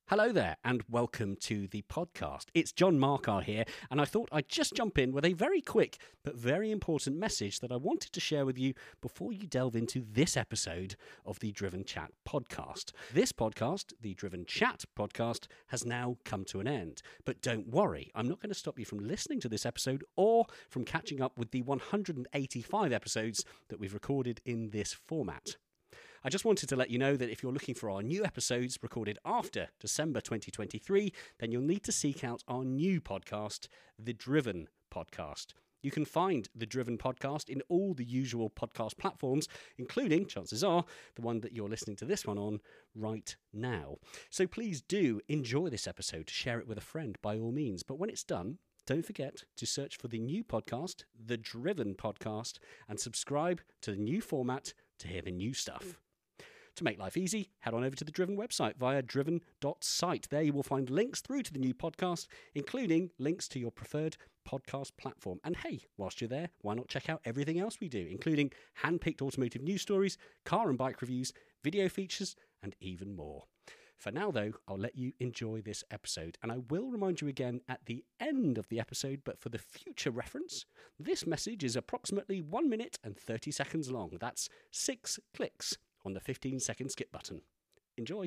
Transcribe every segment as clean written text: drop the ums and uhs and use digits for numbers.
Hello there, and welcome to the podcast. It's John Markar here, and I thought I'd just jump in with a very quick but very important message that I wanted to share with you before you delve into this episode of the Driven Chat podcast. This podcast, the Driven Chat podcast, has now come to an end. But don't worry, I'm not going to stop you from listening to this episode or from catching up with the 185 episodes that we've recorded in this format. I just wanted to let you know that if you're looking for our new episodes recorded after December 2023, then you'll need to seek out our new podcast, The Driven Podcast. You can find The Driven Podcast in all the usual podcast platforms, including, chances are, the one that you're listening to this one on right now. So please do enjoy this episode, share it with a friend by all means. But when it's done, don't forget to search for the new podcast, The Driven Podcast, and subscribe to the new format to hear the new stuff. To make life easy, head on over to the Driven website via driven.site. There you will find links through to the new podcast, including links to your preferred podcast platform. And hey, whilst you're there, why not check out everything else we do, including hand-picked automotive news stories, car and bike reviews, video features, and even more. For now, though, I'll let you enjoy this episode, and I will remind you again at the end of the episode, but for the future reference, this message is approximately 1 minute and 30 seconds long. That's 6 clicks on the 15-second skip button. Enjoy.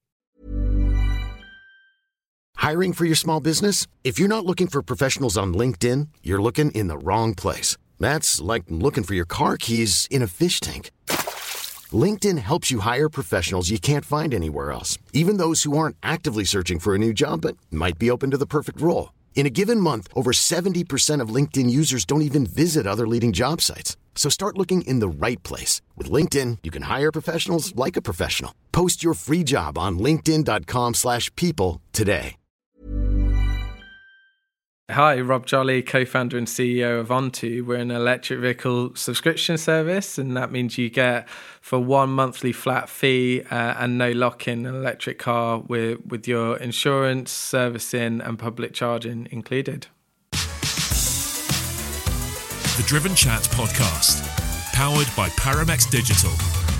Hiring for your small business? If you're not looking for professionals on LinkedIn, you're looking in the wrong place. That's like looking for your car keys in a fish tank. LinkedIn helps you hire professionals you can't find anywhere else, even those who aren't actively searching for a new job but might be open to the perfect role. In a given month, over 70% of LinkedIn users don't even visit other leading job sites. So start looking in the right place. With LinkedIn, you can hire professionals like a professional. Post your free job on linkedin.com/people today. Hi, Rob Jolly, co-founder and CEO of Onto. We're an electric vehicle subscription service, and that means you get, for one monthly flat fee and no lock-in, an electric car with your insurance, servicing and public charging included. The Driven Chat podcast, powered by Paramex Digital.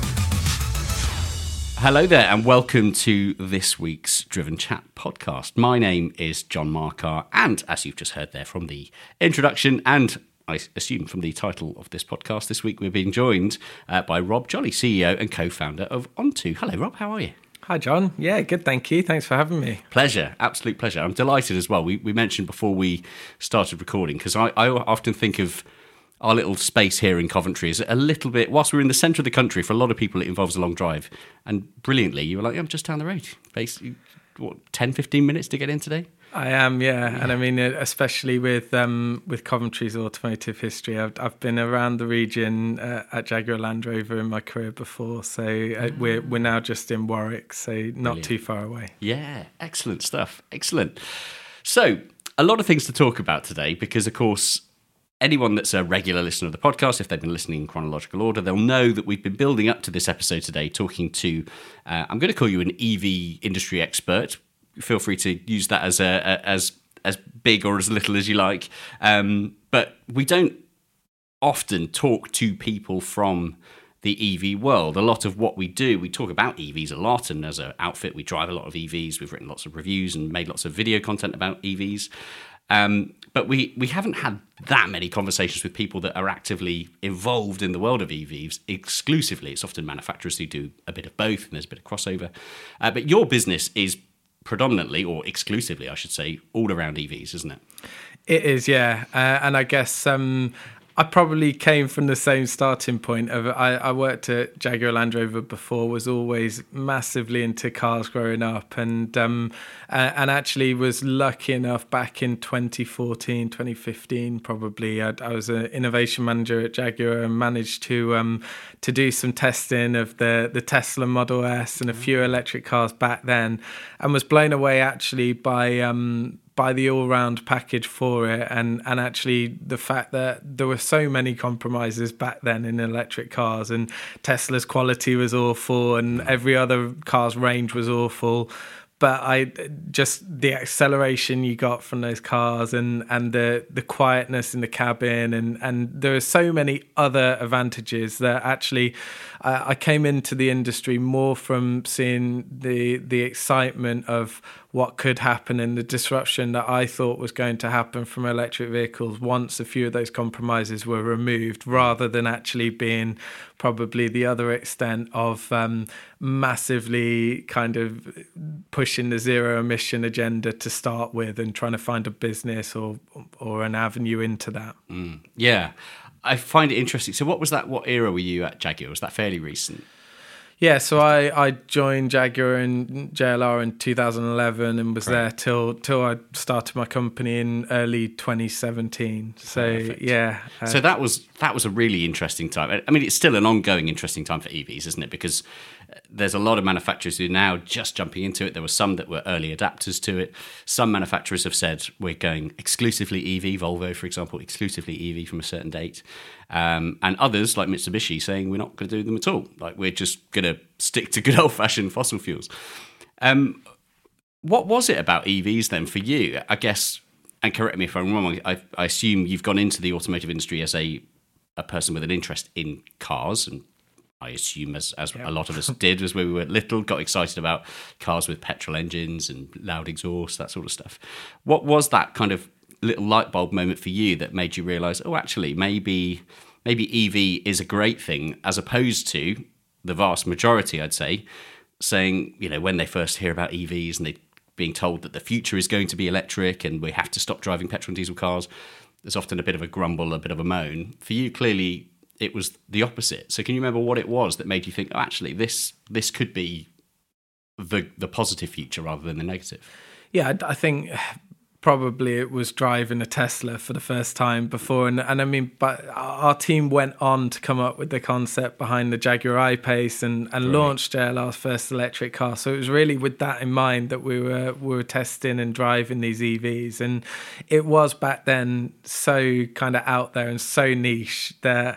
Hello there, and welcome to this week's Driven Chat podcast. My name is John Markar, and as you've just heard there from the introduction, and I assume from the title of this podcast, this week we're being joined by Rob Jolly, CEO and co-founder of Onto. Hello, Rob, how are you? Hi, John. Yeah, good, thank you. Thanks for having me. Pleasure, absolute pleasure. I'm delighted as well. We mentioned before we started recording, because I often think of our little space here in Coventry is a little bit, whilst we're in the centre of the country, for a lot of people it involves a long drive. And brilliantly, you were like, I'm just down the road. Basically, 10, 15 minutes to get in today? I am, yeah. And I mean, especially with Coventry's automotive history, I've been around the region at Jaguar Land Rover in my career before. So we're now just in Warwick, so not too far away. Yeah, excellent stuff. Excellent. So a lot of things to talk about today, because, of course, anyone that's a regular listener of the podcast, if they've been listening in chronological order, they'll know that we've been building up to this episode today talking to, I'm going to call you an EV industry expert. Feel free to use that as big or as little as you like. But we don't often talk to people from the EV world. A lot of what we do, we talk about EVs a lot, and as an outfit, we drive a lot of EVs. We've written lots of reviews and made lots of video content about EVs. But we haven't had that many conversations with people that are actively involved in the world of EVs exclusively. It's often manufacturers who do a bit of both, and there's a bit of crossover. But your business is predominantly, or exclusively, I should say, all around EVs, isn't it? It is, yeah. And I guess I probably came from the same starting point of I worked at Jaguar Land Rover before, was always massively into cars growing up, and actually was lucky enough back in 2014, 2015 probably. I was an innovation manager at Jaguar and managed to do some testing of the Tesla Model S and a few electric cars back then, and was blown away actually by the all-round package for it, and actually the fact that there were so many compromises back then in electric cars, and Tesla's quality was awful and every other car's range was awful. but I just the acceleration you got from those cars and the quietness in the cabin and there are so many other advantages that actually I came into the industry more from seeing the excitement of what could happen and the disruption that I thought was going to happen from electric vehicles once a few of those compromises were removed, rather than actually being probably the other extent of massively kind of pushing the zero emission agenda to start with and trying to find a business or an avenue into that. Yeah, I find it interesting. So what era were you at Jaguar? Was that fairly recent? Yeah, so I joined Jaguar and JLR in 2011 and was there till I started my company in early 2017. So perfect. Yeah. So that was a really interesting time. I mean, it's still an ongoing interesting time for EVs, isn't it? Because there's a lot of manufacturers who are now just jumping into it. There were some that were early adapters to it. Some manufacturers have said we're going exclusively EV, Volvo, for example, exclusively EV from a certain date. And others, like Mitsubishi, saying we're not going to do them at all. Like, we're just going to stick to good old-fashioned fossil fuels. What was it about EVs then for you? I guess, and correct me if I'm wrong, I assume you've gone into the automotive industry as a person with an interest in cars, and I assume as a lot of us did as we were little, got excited about cars with petrol engines and loud exhaust, that sort of stuff. What was that kind of little light bulb moment for you that made you realise, oh, actually, maybe EV is a great thing, as opposed to the vast majority, I'd say, saying, when they first hear about EVs and they being told that the future is going to be electric and we have to stop driving petrol and diesel cars, there's often a bit of a grumble, a bit of a moan. For you, clearly, it was the opposite. So can you remember what it was that made you think, oh, actually, this could be the positive future rather than the negative? Yeah, I think probably it was driving a Tesla for the first time before. And I mean, but our team went on to come up with the concept behind the Jaguar I-Pace and launched JLR's first electric car. So it was really with that in mind that we were testing and driving these EVs. And it was back then so kind of out there and so niche that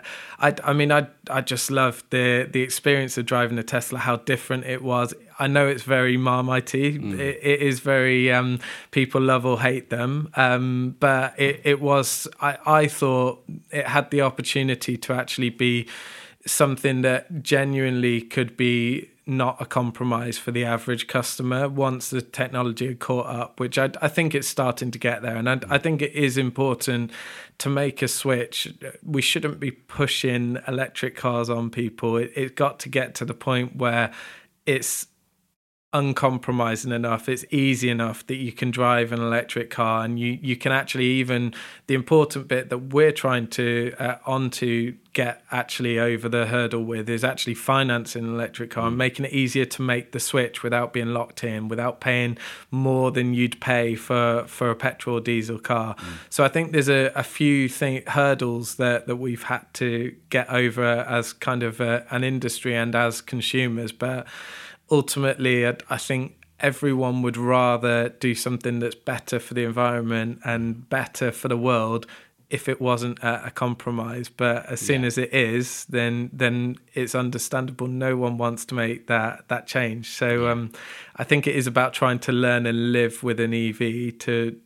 I just loved the experience of driving a Tesla, how different it was. I know it's very Marmite-y. It is very people love or hate them. But it was, I thought it had the opportunity to actually be something that genuinely could be not a compromise for the average customer once the technology had caught up, which I think it's starting to get there. And I think it is important to make a switch. We shouldn't be pushing electric cars on people. It's got to get to the point where it's uncompromising enough, it's easy enough that you can drive an electric car, and you can actually, even the important bit that we're trying to get actually over the hurdle with is actually financing an electric car and making it easier to make the switch without being locked in, without paying more than you'd pay for a petrol or diesel car. So I think there's a few hurdles that we've had to get over as kind of an industry and as consumers, but ultimately, I think everyone would rather do something that's better for the environment and better for the world if it wasn't a compromise. But as soon as it is, then it's understandable. No one wants to make that change. So I think it is about trying to learn and live with an EV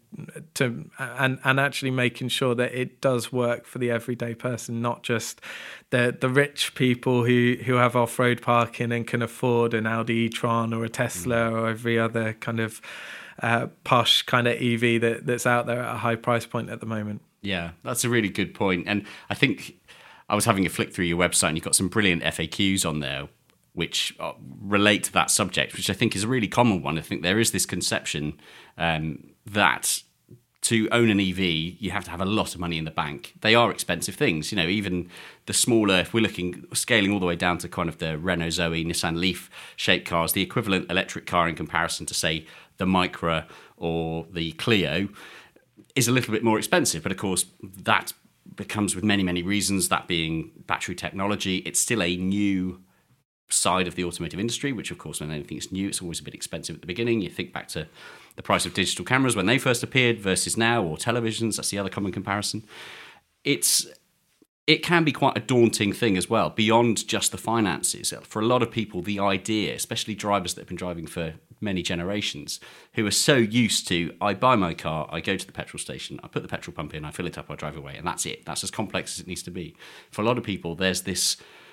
and actually making sure that it does work for the everyday person, not just the rich people who have off-road parking and can afford an Audi e-tron or a Tesla or every other kind of posh kind of EV that's out there at a high price point at the moment. Yeah, that's a really good point. And I think I was having a flick through your website and you've got some brilliant FAQs on there which relate to that subject, which I think is a really common one. I think there is this conception that to own an EV, you have to have a lot of money in the bank. They are expensive things. Even the smaller, if we're scaling all the way down to kind of the Renault Zoe, Nissan Leaf shaped cars, the equivalent electric car in comparison to, say, the Micra or the Clio is a little bit more expensive. But of course, that becomes with many, many reasons, that being battery technology. It's still a new side of the automotive industry, which of course, when anything is new, it's always a bit expensive at the beginning. You think back to the price of digital cameras when they first appeared versus now, or televisions. That's the other common comparison. It's it can be quite a daunting thing as well, beyond just the finances. For a lot of people, the idea, especially drivers that have been driving for many generations, who are so used to, I buy my car, I go to the petrol station, I put the petrol pump in, I fill it up, I drive away, and that's it. That's as complex as it needs to be. For a lot of people, there's this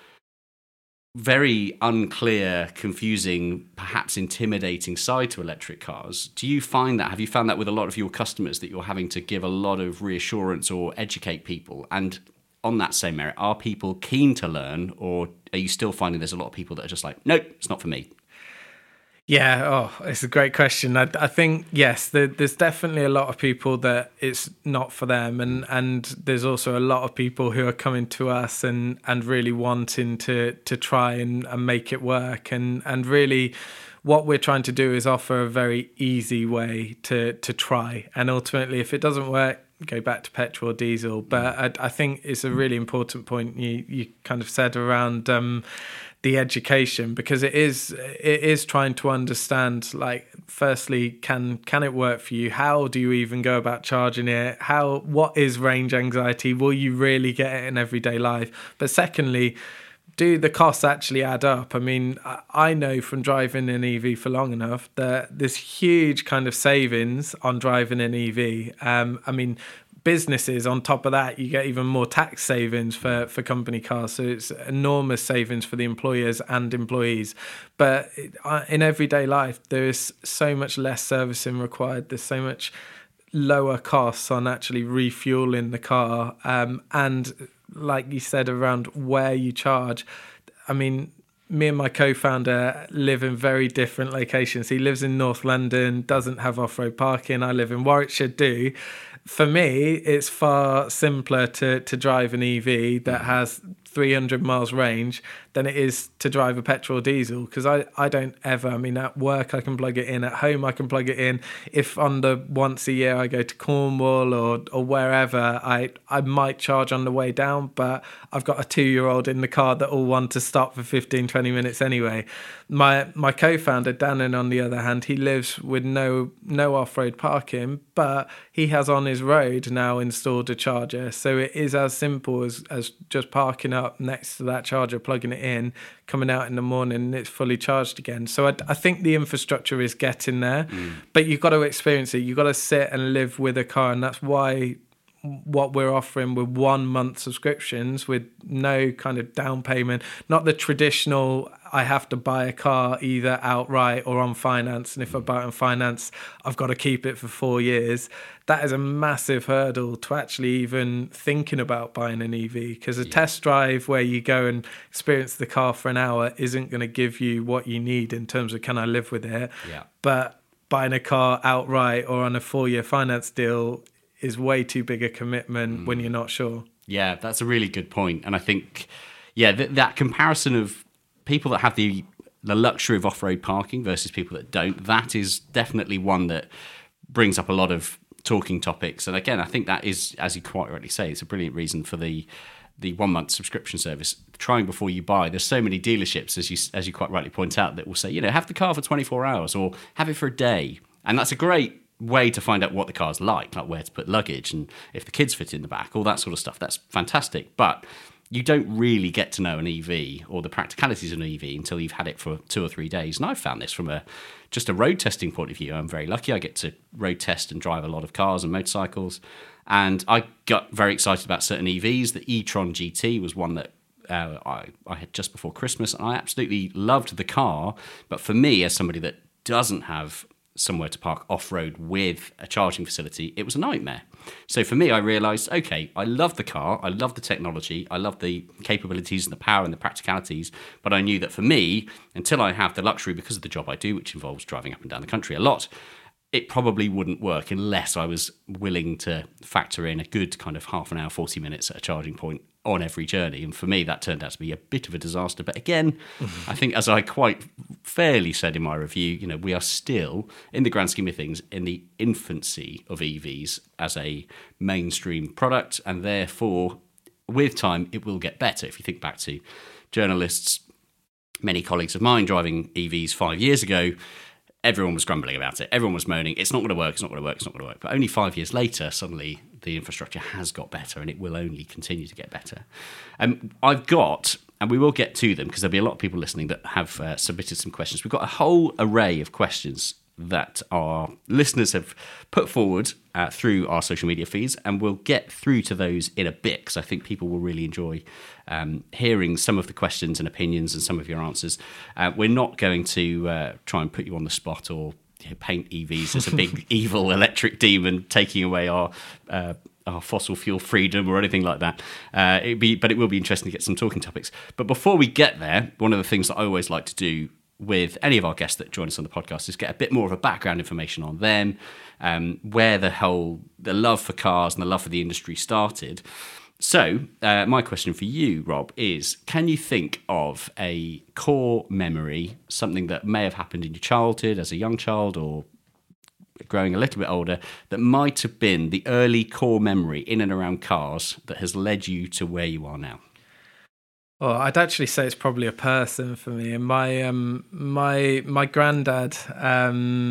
very unclear, confusing, perhaps intimidating side to electric cars. Do you find that? Have you found that with a lot of your customers, that you're having to give a lot of reassurance or educate people? And on that same merit, are people keen to learn, or are you still finding there's a lot of people that are just like, nope, it's not for me? Yeah, it's a great question. I think, yes, there's definitely a lot of people that it's not for them. And there's also a lot of people who are coming to us and really wanting to try and make it work. And really what we're trying to do is offer a very easy way to try. And ultimately, if it doesn't work, go back to petrol or diesel. But I think it's a really important point you kind of said around the education, because it is trying to understand, like, firstly, can it work for you? How do you even go about charging it? What is range anxiety? Will you really get it in everyday life? But secondly, do the costs actually add up? I mean, I know from driving an EV for long enough that there's huge kind of savings on driving an EV. I mean, businesses, on top of that, you get even more tax savings for company cars. So it's enormous savings for the employers and employees. But in everyday life, there is so much less servicing required. There's so much lower costs on actually refueling the car. And like you said, around where you charge, I mean, me and my co-founder live in very different locations. He lives in North London, doesn't have off-road parking. I live in Warwickshire, do. For me, it's far simpler to drive an EV that has 300 miles range than it is to drive a petrol or diesel, because I don't ever, I mean, at work I can plug it in, at home I can plug it in. If on the once a year I go to Cornwall or wherever, I might charge on the way down, but I've got a 2-year-old in the car that will want to stop for 15-20 minutes anyway. My co-founder Dannon, on the other hand, he lives with no off-road parking, but he has on his road now installed a charger. So it is as simple as just parking up next to that charger, plugging it in, coming out in the morning, and it's fully charged again. So I think the infrastructure is getting there, but you've got to experience it. You've got to sit and live with a car, and that's why what we're offering with 1 month subscriptions with no kind of down payment, not the traditional I have to buy a car either outright or on finance, and if I buy it on finance I've got to keep it for 4 years. That is a massive hurdle to actually even thinking about buying an EV, because a test drive where you go and experience the car for an hour isn't going to give you what you need in terms of can I live with it. But buying a car outright or on a 4-year finance deal is way too big a commitment when you're not sure. Yeah, that's a really good point. And I think, that comparison of people that have the luxury of off-road parking versus people that don't, that is definitely one that brings up a lot of talking topics. And again, I think that is, as you quite rightly say, it's a brilliant reason for the 1 month subscription service. Trying before you buy. There's so many dealerships, as you quite rightly point out, that will say, have the car for 24 hours or have it for a day. And that's a great way to find out what the car's like where to put luggage and if the kids fit in the back, all that sort of stuff. That's fantastic. But you don't really get to know an EV or the practicalities of an EV until you've had it for 2 or 3 days. And I've found this from just a road testing point of view. I'm very lucky. I get to road test and drive a lot of cars and motorcycles. And I got very excited about certain EVs. The e-tron GT was one that I had just before Christmas, and I absolutely loved the car. But for me, as somebody that doesn't have somewhere to park off-road with a charging facility, it was a nightmare. So for me, I realised, okay, I love the car, I love the technology, I love the capabilities and the power and the practicalities, but I knew that for me, until I have the luxury, because of the job I do, which involves driving up and down the country a lot, it probably wouldn't work unless I was willing to factor in a good kind of half an hour, 40 minutes at a charging point on every journey. And for me, that turned out to be a bit of a disaster. But again, I think, as I quite fairly said in my review, we are still, in the grand scheme of things, in the infancy of EVs as a mainstream product. And therefore, with time, it will get better. If you think back to journalists, many colleagues of mine driving EVs 5 years ago, everyone was grumbling about it. Everyone was moaning, it's not going to work, it's not going to work, it's not going to work. But only 5 years later, suddenly the infrastructure has got better, and it will only continue to get better. I've got, and we will get to them because there'll be a lot of people listening that have submitted some questions. We've got a whole array of questions that our listeners have put forward through our social media feeds, and we'll get through to those in a bit because I think people will really enjoy hearing some of the questions and opinions and some of your answers. We're not going to try and put you on the spot or paint EVs as a big evil electric demon taking away our fossil fuel freedom or anything like that. But it will be interesting to get some talking topics. But before we get there, one of the things that I always like to do with any of our guests that join us on the podcast is get a bit more of a background information on them, where the love for cars and the love for the industry started. So my question for you, Rob, is can you think of a core memory, something that may have happened in your childhood as a young child or growing a little bit older, that might have been the early core memory in and around cars that has led you to where you are now? Well, I'd actually say it's probably a person for me. And my granddad, I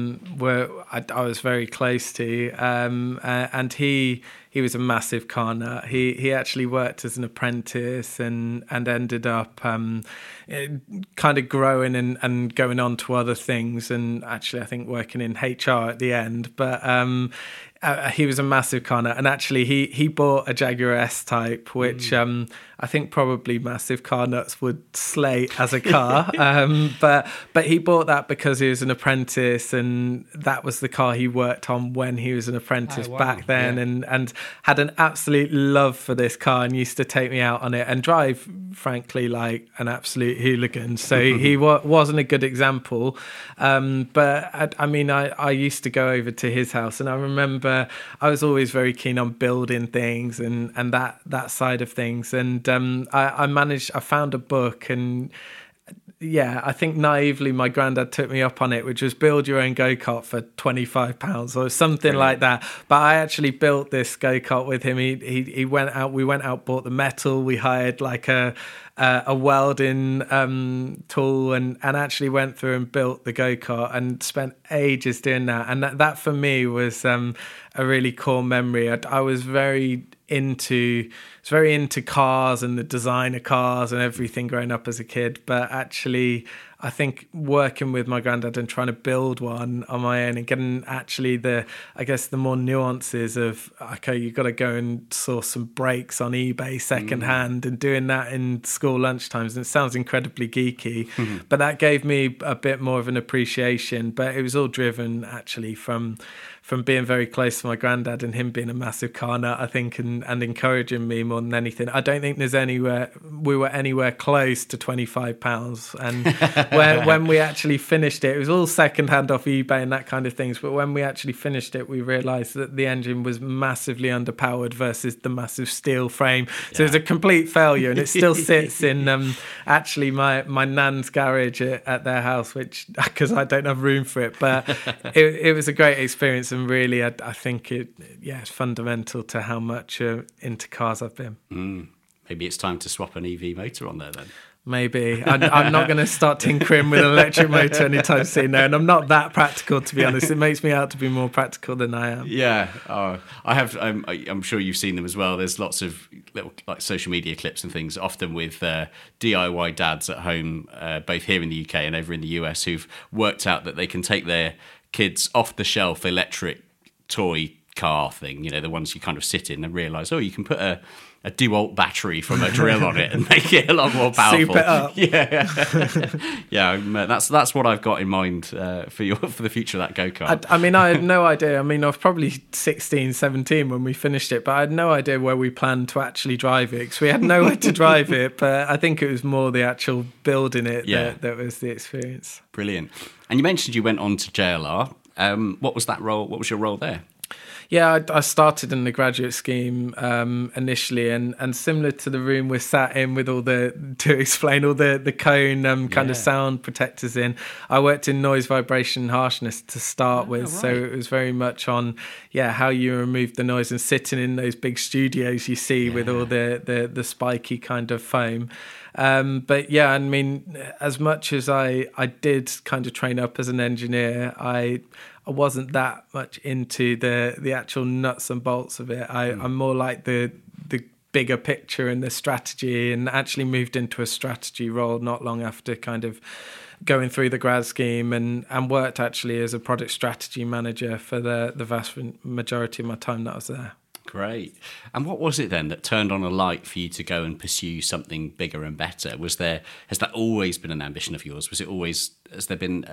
was very close to, and he was a massive car nut. He actually worked as an apprentice and ended up kind of growing and going on to other things. And actually, I think working in HR at the end. But he was a massive car nut, and actually he bought a Jaguar S-Type, which I think probably massive car nuts would slay as a car. But he bought that because he was an apprentice, and that was the car he worked on when he was an apprentice back then, and had an absolute love for this car and used to take me out on it and drive, frankly, like an absolute hooligan. So he wasn't a good example. But I used to go over to his house, and I remember I was always very keen on building things and that side of things. And I found a book, and I think naively my granddad took me up on it, which was build your own go-kart for £25 or something like that. But I actually built this go-kart with him. We went out, bought the metal, we hired like a welding tool and actually went through and built the go-kart and spent ages doing that. And that for me was a really core memory. I was very into cars and the design of cars and everything growing up as a kid, but actually I think working with my granddad and trying to build one on my own and getting actually the more nuances of, okay, you've got to go and source some brakes on eBay secondhand and doing that in school lunchtimes. And it sounds incredibly geeky, but that gave me a bit more of an appreciation. But it was all driven actually from being very close to my granddad and him being a massive car nut, I think, and encouraging me more than anything. I don't think we were anywhere close to £25. And when we actually finished it was all secondhand off eBay and that kind of things. But when we actually finished it, we realised that the engine was massively underpowered versus the massive steel frame. So it was a complete failure, and it still sits in actually my nan's garage at their house, which because I don't have room for it. But it was a great experience. And really, I think it's fundamental to how much into cars I've been. Maybe it's time to swap an EV motor on there then. Maybe. I'm not going to start tinkering with an electric motor anytime soon, no. And I'm not that practical, to be honest. It makes me out to be more practical than I am. Yeah. I have. I'm sure you've seen them as well. There's lots of little like social media clips and things, often with DIY dads at home, both here in the UK and over in the US, who've worked out that they can take their kids off-the-shelf electric toy car thing, the ones you kind of sit in and realise, you can put a DeWalt battery from a drill on it and make it a lot more powerful. Soup it up. Yeah. That's what I've got in mind for the future of that go-kart. I had no idea. I was probably 16, 17 when we finished it, but I had no idea where we planned to actually drive it because we had nowhere to drive it. But I think it was more the actual building it that was the experience. Brilliant. And you mentioned you went on to JLR. What was that role? What was your role there? Yeah, I started in the graduate scheme initially, and similar to the room we're sat in with all to explain all the cone kind of sound protectors in, I worked in noise, vibration, harshness to start with. Right. So it was very much on how you remove the noise and sitting in those big studios you see with all the spiky kind of foam. But as much as I did kind of train up as an engineer, I I wasn't that much into the actual nuts and bolts of it. I'm more like the bigger picture and the strategy, and actually moved into a strategy role not long after kind of going through the grad scheme, and worked actually as a product strategy manager for the vast majority of my time that I was there. Great. And what was it then that turned on a light for you to go and pursue something bigger and better? Has that always been an ambition of yours? Has there been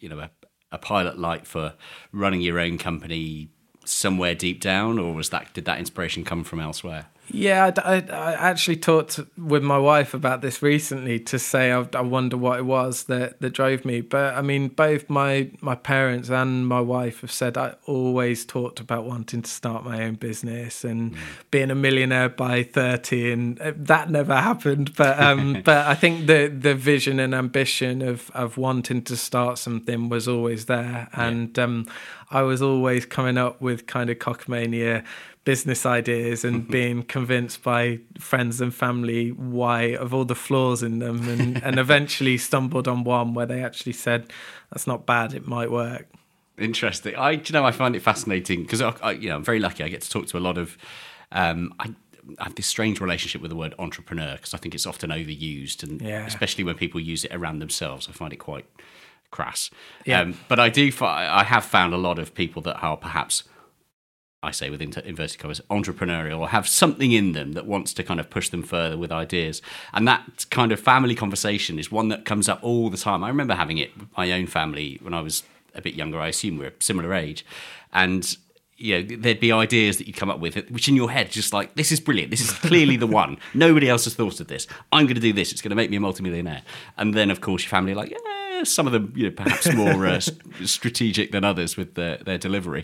a pilot light for running your own company somewhere deep down, or did that inspiration come from elsewhere? Yeah, I actually talked with my wife about this recently, to say I wonder what it was that drove me. But I mean, both my parents and my wife have said I always talked about wanting to start my own business and being a millionaire by 30, and that never happened. But but I think the vision and ambition of wanting to start something was always there, and I was always coming up with kind of cockamamia business ideas and being convinced by friends and family of all the flaws in them, and eventually stumbled on one where they actually said, that's not bad, it might work. Interesting. I find it fascinating because I'm very lucky. I get to talk to a lot of I have this strange relationship with the word entrepreneur, because I think it's often overused, and especially when people use it around themselves, I find it quite crass. But I have found a lot of people that are perhaps, I say with inverted commas, entrepreneurial, or have something in them that wants to kind of push them further with ideas. And that kind of family conversation is one that comes up all the time. I remember having it with my own family when I was a bit younger. I assume we're a similar age. And there'd be ideas that you'd come up with, which in your head, just like, this is brilliant. This is clearly the one. Nobody else has thought of this. I'm going to do this. It's going to make me a multimillionaire. And then, of course, your family are like, some of them, perhaps more strategic than others with their delivery.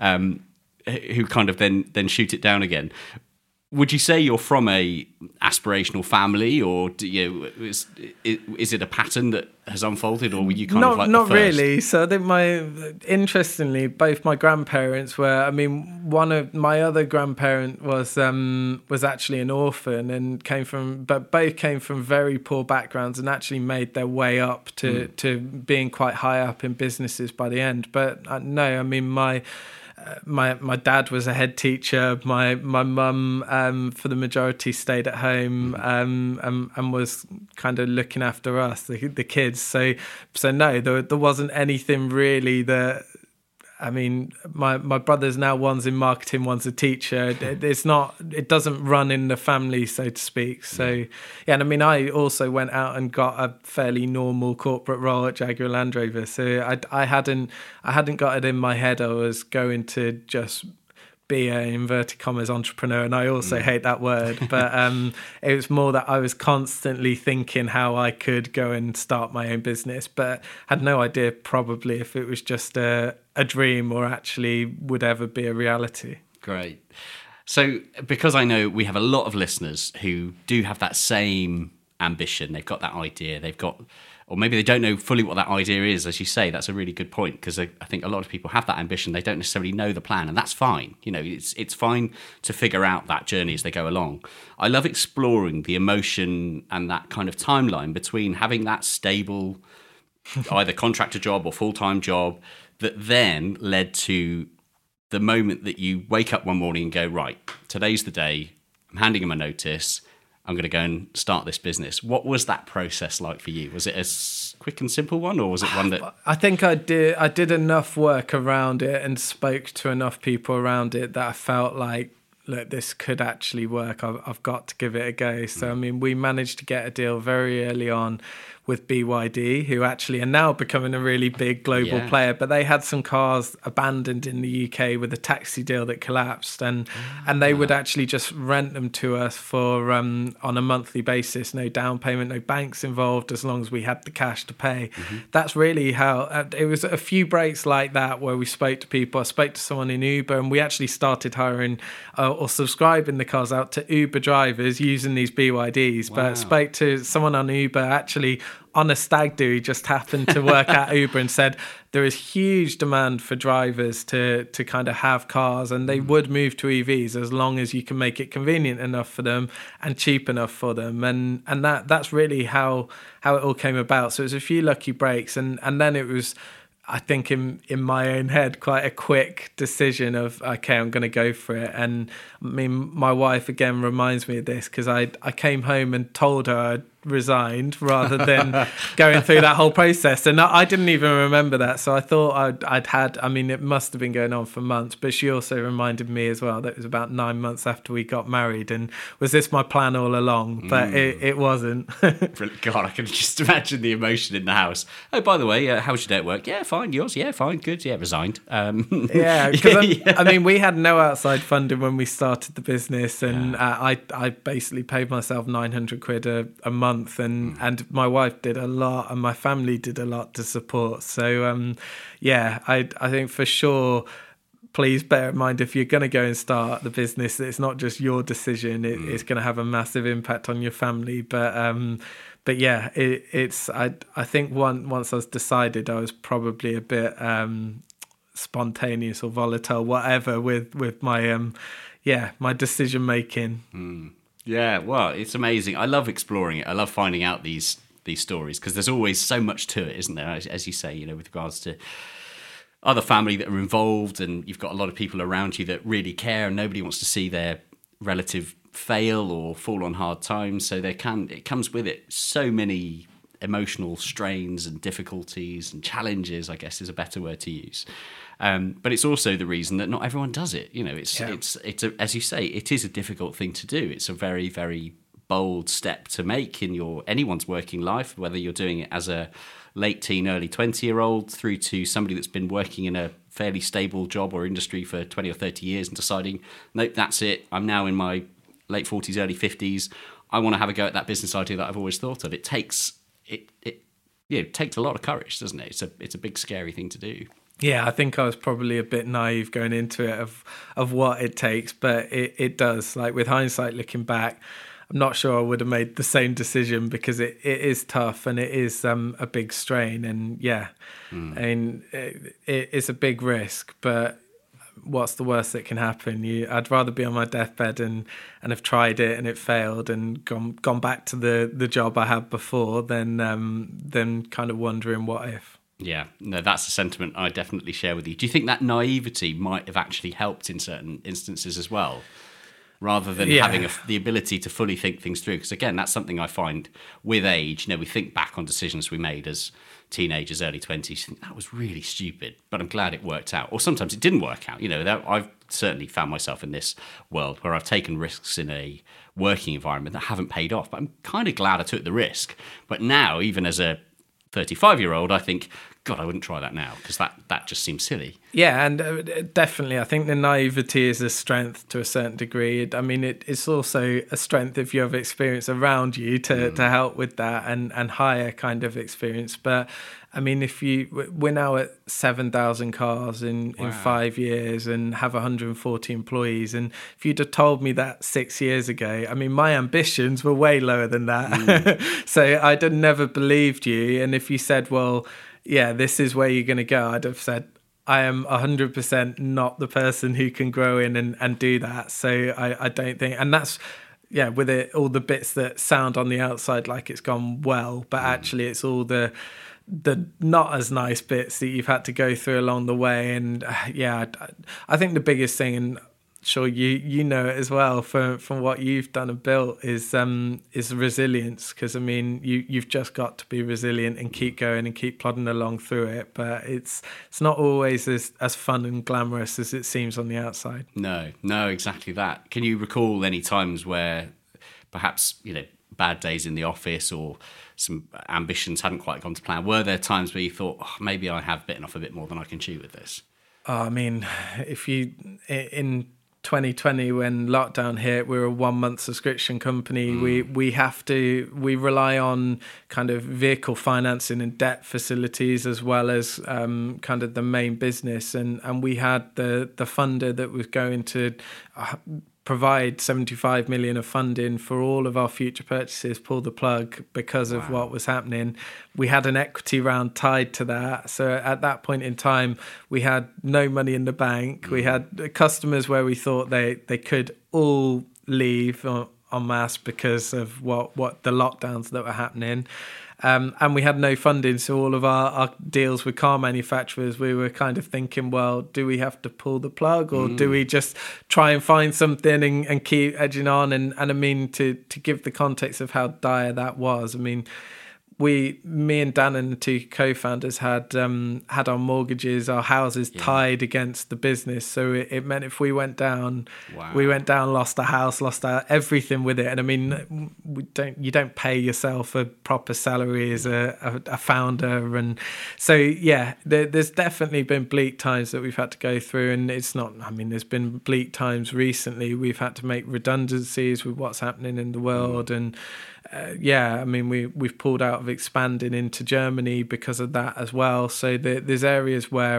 Who kind of then shoot it down again. Would you say you're from a aspirational family, or is it a pattern that has unfolded, or were you kind of like not the first? Really. So I think interestingly, both my grandparents were. I mean, one of my other grandparent was actually an orphan and both came from very poor backgrounds and actually made their way up to being quite high up in businesses by the end. But no, I mean my dad was a head teacher. My mum, for the majority, stayed at home and was kind of looking after us, the kids. So no, there wasn't anything really that. I mean, my brothers now, one's in marketing, one's a teacher. It doesn't run in the family, so to speak. So, and I mean, I also went out and got a fairly normal corporate role at Jaguar Land Rover. So I hadn't got it in my head I was going to just be an inverted commas entrepreneur, and I also hate that word, but it was more that I was constantly thinking how I could go and start my own business, but had no idea probably if it was just a dream or actually would ever be a reality. Great. So because I know we have a lot of listeners who do have that same ambition, they've got that idea, or maybe they don't know fully what that idea is. As you say, that's a really good point, because I think a lot of people have that ambition. They don't necessarily know the plan, and that's fine. It's fine to figure out that journey as they go along. I love exploring the emotion and that kind of timeline between having that stable, either contractor job or full-time job, that then led to the moment that you wake up one morning and go, right, today's the day, I'm handing in my notice, I'm going to go and start this business. What was that process like for you? Was it a quick and simple one, or was it one that... I think I did enough work around it and spoke to enough people around it that I felt like, look, this could actually work. I've got to give it a go. So, I mean, we managed to get a deal very early on with BYD, who actually are now becoming a really big global player, but they had some cars abandoned in the UK with a taxi deal that collapsed, and they would actually just rent them to us for on a monthly basis, no down payment, no banks involved, as long as we had the cash to pay. That's really how it was. A few breaks like that where we spoke to people. I spoke to someone in Uber, and we actually started hiring or subscribing the cars out to Uber drivers using these BYDs. Wow. But spoke to someone on Uber actually on a stag do. He just happened to work at Uber and said there is huge demand for drivers to kind of have cars, and they would move to EVs as long as you can make it convenient enough for them and cheap enough for them. And that's really how it all came about. So it was a few lucky breaks, and then it was, I think in my own head, quite a quick decision of, okay, I'm going to go for it. And I mean, my wife again reminds me of this, because I came home and told her I'd resigned rather than going through that whole process, and I didn't even remember that. So I thought I'd had, I mean, it must have been going on for months, but she also reminded me as well that it was about 9 months after we got married, and was this my plan all along? But it wasn't. God, I can just imagine the emotion in the house. Oh, by the way, how's your day at work? Yeah, fine. Yours? Yeah, fine, good. Yeah, resigned. Yeah, because I mean, we had no outside funding when we started the business, and I basically paid myself 900 quid a month, and my wife did a lot, and my family did a lot to support. So I think for sure, please bear in mind, if you're going to go and start the business, it's not just your decision. It's going to have a massive impact on your family. But yeah, I think once I was decided, I was probably a bit spontaneous or volatile, whatever, with my my decision making. Yeah, well, it's amazing. I love exploring it. I love finding out these stories, because there's always so much to it, isn't there? As you say, with regards to other family that are involved, and you've got a lot of people around you that really care, and nobody wants to see their relative fail or fall on hard times. So it comes with it so many emotional strains and difficulties and challenges, I guess is a better word to use. But it's also the reason that not everyone does it. It's as you say, it is a difficult thing to do. It's a very, very bold step to make in anyone's working life, whether you're doing it as a late teen, early 20-year-old through to somebody that's been working in a fairly stable job or industry for 20 or 30 years and deciding, nope, that's it. I'm now in my late 40s, early 50s. I want to have a go at that business idea that I've always thought of. It takes a lot of courage, doesn't it? It's a big, scary thing to do. Yeah, I think I was probably a bit naive going into it of what it takes, but it does. Like, with hindsight looking back, I'm not sure I would have made the same decision, because it is tough and it is a big strain. And I mean, it's a big risk, but what's the worst that can happen? I'd rather be on my deathbed and have tried it and it failed and gone back to the job I had before than kind of wondering what if. Yeah, no, that's a sentiment I definitely share with you. Do you think that naivety might have actually helped in certain instances as well, rather than having the ability to fully think things through? Because again, that's something I find with age. We think back on decisions we made as teenagers, early 20s, you think that was really stupid, but I'm glad it worked out. Or sometimes it didn't work out. I've certainly found myself in this world where I've taken risks in a working environment that haven't paid off, but I'm kind of glad I took the risk. But now, even as a 35-year-old, I think, God, I wouldn't try that now, because that just seems silly. Yeah, and definitely, I think the naivety is a strength to a certain degree. I mean, it's also a strength if you have experience around you to help with that and higher kind of experience. But I mean, we're now at 7,000 cars in 5 years and have 140 employees. And if you'd have told me that 6 years ago, I mean, my ambitions were way lower than that. So I'd have never believed you. And if you said, well, yeah, this is where you're going to go, I'd have said, I am 100% not the person who can grow in and do that. So I don't think, and that's, with it, all the bits that sound on the outside like it's gone well, but actually it's all the not as nice bits that you've had to go through along the way. And I think the biggest thing, and sure you know it as well from what you've done and built, is resilience. Because I mean, you've just got to be resilient and keep going and keep plodding along through it. But it's not always as fun and glamorous as it seems on the outside. No, exactly that. Can you recall any times where perhaps bad days in the office or some ambitions hadn't quite gone to plan? Were there times where you thought, maybe I have bitten off a bit more than I can chew with this? I mean, if you in 2020 when lockdown hit, we're a 1 month subscription company. We rely on kind of vehicle financing and debt facilities as well as kind of the main business, and we had the funder that was going to provide 75 million of funding for all of our future purchases, pull the plug because of what was happening. We had an equity round tied to that. So at that point in time, we had no money in the bank. We had customers where we thought they could all leave en masse because of what the lockdowns that were happening. And we had no funding, so all of our deals with car manufacturers, we were kind of thinking, well, do we have to pull the plug, or do we just try and find something and keep edging on? And I mean, to give the context of how dire that was, I mean, me and Dan and the two co-founders had our mortgages, our houses tied against the business. So it meant if we went down, lost a house, lost everything with it. And I mean, you don't pay yourself a proper salary as a founder. And so, there's definitely been bleak times that we've had to go through. And it's not, I mean, there's been bleak times recently. We've had to make redundancies with what's happening in the world. And I mean, we've pulled out of expanding into Germany because of that as well. So there's areas where,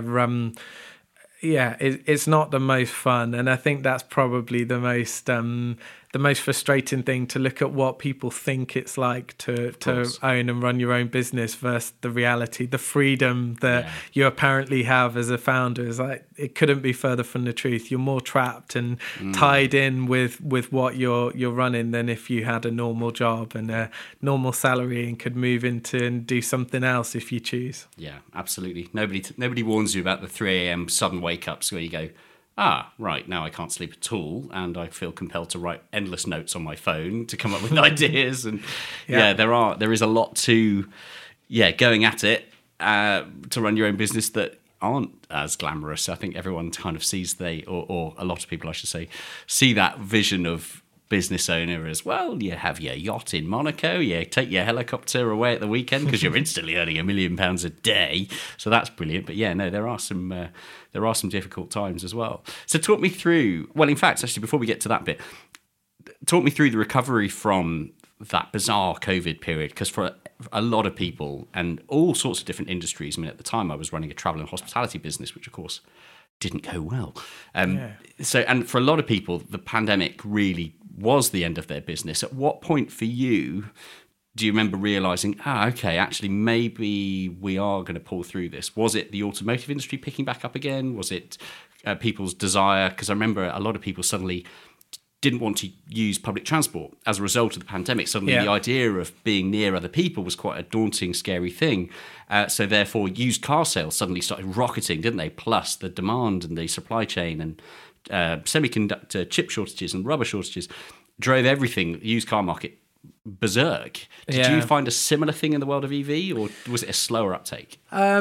it's not the most fun, and I think that's probably the most frustrating thing, to look at what people think it's like to own and run your own business versus the reality, the freedom that you apparently have as a founder is like, it couldn't be further from the truth. You're more trapped and tied in with what you're running than if you had a normal job and a normal salary and could move into and do something else if you choose. Yeah, absolutely. Nobody warns you about the 3 a.m. sudden wake-ups where you go, right, now I can't sleep at all, and I feel compelled to write endless notes on my phone to come up with ideas. And there is a lot to going at it to run your own business that aren't as glamorous. I think everyone kind of sees or a lot of people, I should say, see that vision of business owner as, well, you have your yacht in Monaco, you take your helicopter away at the weekend because you're instantly earning £1 million a day, so that's brilliant. But there are some difficult times as well. So talk me through, well, in fact, actually, before we get to that bit, talk me through the recovery from that bizarre COVID period, because for a lot of people and all sorts of different industries, I mean, at the time I was running a travel and hospitality business, which of course didn't go well. So, and for a lot of people, the pandemic really was the end of their business. At what point for you do you remember realising, okay, actually maybe we are going to pull through this? Was it the automotive industry picking back up again? Was it people's desire? Because I remember a lot of people suddenly didn't want to use public transport as a result of the pandemic. Suddenly the idea of being near other people was quite a daunting, scary thing. So therefore, used car sales suddenly started rocketing, didn't they? Plus the demand and the supply chain and semiconductor chip shortages and rubber shortages drove everything, the used car market, berserk. Did you find a similar thing in the world of EV, or was it a slower uptake?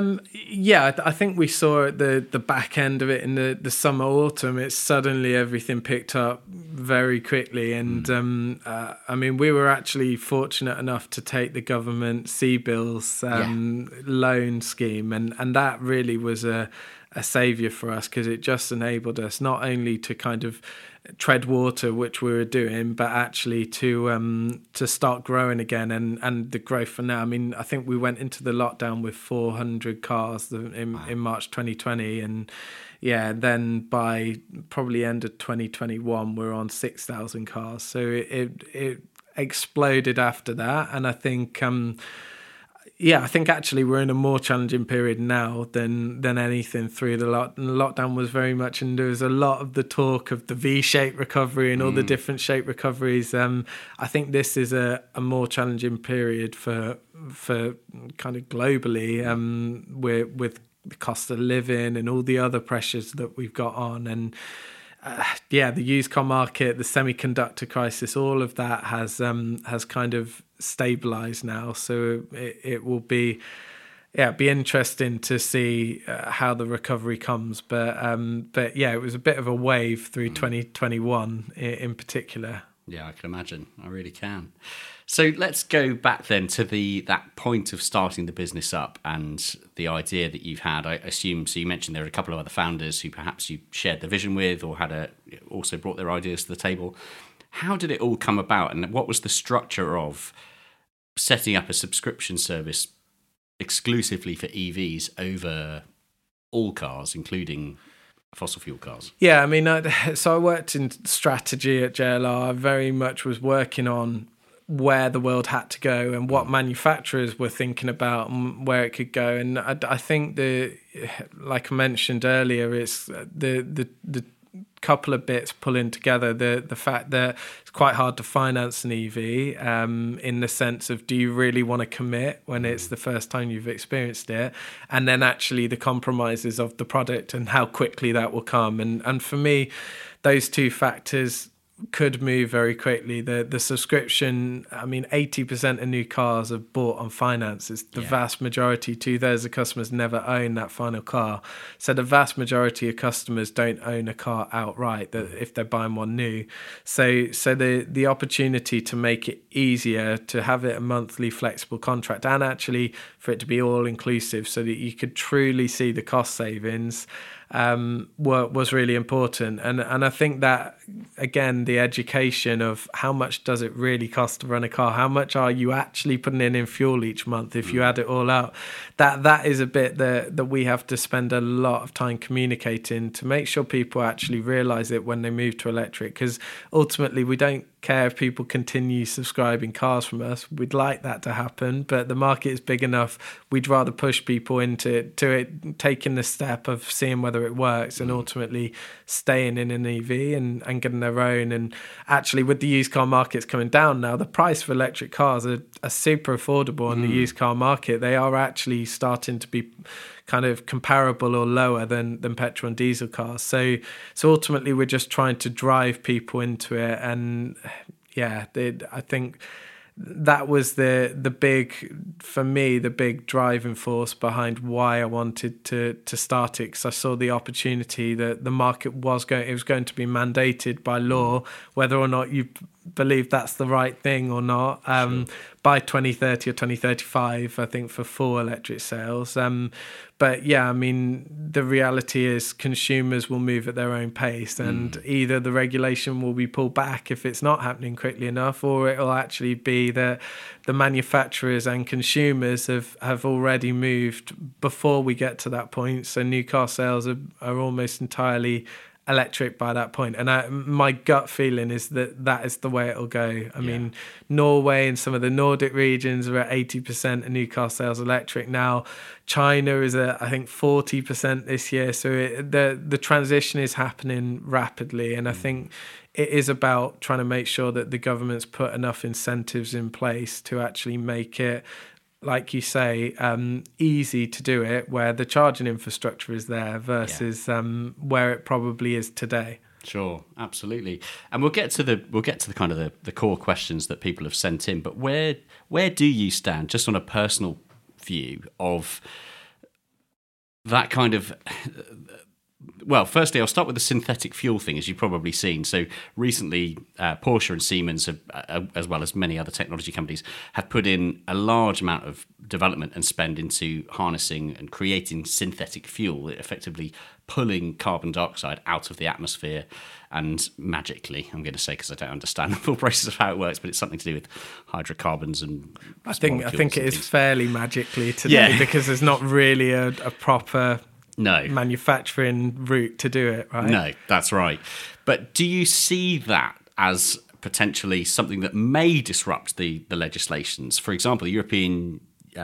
I think we saw at the back end of it in the summer, autumn. It's suddenly everything picked up very quickly. And I mean, we were actually fortunate enough to take the government CBILS loan scheme. And that really was a saviour for us, because it just enabled us not only to kind of tread water, which we were doing, but actually to start growing again, and the growth for now. I mean, I think we went into the lockdown with 400 cars in March 2020, and then by probably end of 2021 we're on 6,000 cars. So it exploded after that, and I think I think actually we're in a more challenging period now than anything through the lockdown was very much, and there was a lot of the talk of the V-shaped recovery and all the different shape recoveries. I think this is a more challenging period for kind of globally, with the cost of living and all the other pressures that we've got on, and the used car market, the semiconductor crisis, all of that has kind of stabilized now. So it will be interesting to see how the recovery comes. But it was a bit of a wave through 2021 in particular. Yeah, I can imagine. I really can. So let's go back then to that point of starting the business up and the idea that you've had. I assume, so you mentioned there are a couple of other founders who perhaps you shared the vision with, or also brought their ideas to the table. How did it all come about, and what was the structure of setting up a subscription service exclusively for EVs over all cars, including fossil fuel cars? Yeah, I mean, so I worked in strategy at JLR. I very much was working on where the world had to go and what manufacturers were thinking about and where it could go. And I think like I mentioned earlier, it's the couple of bits pulling together. The fact that it's quite hard to finance an EV, in the sense of, do you really want to commit when it's the first time you've experienced it? And then actually the compromises of the product and how quickly that will come. And for me, those two factors could move very quickly. The subscription, 80% of new cars are bought on finance. It's the vast majority. 2/3 of customers never own that final car. So the vast majority of customers don't own a car outright if they're buying one new. So the opportunity to make it easier, to have it a monthly flexible contract, and actually for it to be all inclusive so that you could truly see the cost savings, was really important. And I think that, again, the education of how much does it really cost to run a car, how much are you actually putting in fuel each month if you add it all up, that is a bit that we have to spend a lot of time communicating to make sure people actually realise it when they move to electric, because ultimately we don't care if people continue subscribing cars from us. We'd like that to happen, but the market is big enough. We'd rather push people into it, taking the step of seeing whether it works and ultimately staying in an EV and getting their own. And actually, with the used car markets coming down now, the price for electric cars are super affordable on the used car market. They are actually starting to be kind of comparable or lower than petrol and diesel cars. So ultimately we're just trying to drive people into it. And I think that was the big driving force behind why I wanted to start it, because I saw the opportunity that the market was going to be mandated by law, whether or not you believe that's the right thing or not, by 2030 or 2035, I think, for full electric sales. But the reality is consumers will move at their own pace, and either the regulation will be pulled back if it's not happening quickly enough, or it will actually be that the manufacturers and consumers have already moved before we get to that point. So new car sales are almost entirely electric by that point. And my gut feeling is that is the way it'll go. I mean, Norway and some of the Nordic regions are at 80% of new car sales electric now. China is at, I think, 40% this year. So the transition is happening rapidly. And I think it is about trying to make sure that the government's put enough incentives in place to actually make it, like you say, easy to do it, where the charging infrastructure is there versus where it probably is today. Sure, absolutely. And we'll get to the kind of the core questions that people have sent in. But where do you stand, just on a personal view of that kind of? Well, firstly, I'll start with the synthetic fuel thing, as you've probably seen. So recently, Porsche and Siemens, as well as many other technology companies, have put in a large amount of development and spend into harnessing and creating synthetic fuel, effectively pulling carbon dioxide out of the atmosphere. And magically, I'm going to say, because I don't understand the full process of how it works, but it's something to do with hydrocarbons and I think it is fairly magically today, because there's not really a proper manufacturing route to do it, right? No, that's right. But do you see that as potentially something that may disrupt the legislations? For example, the European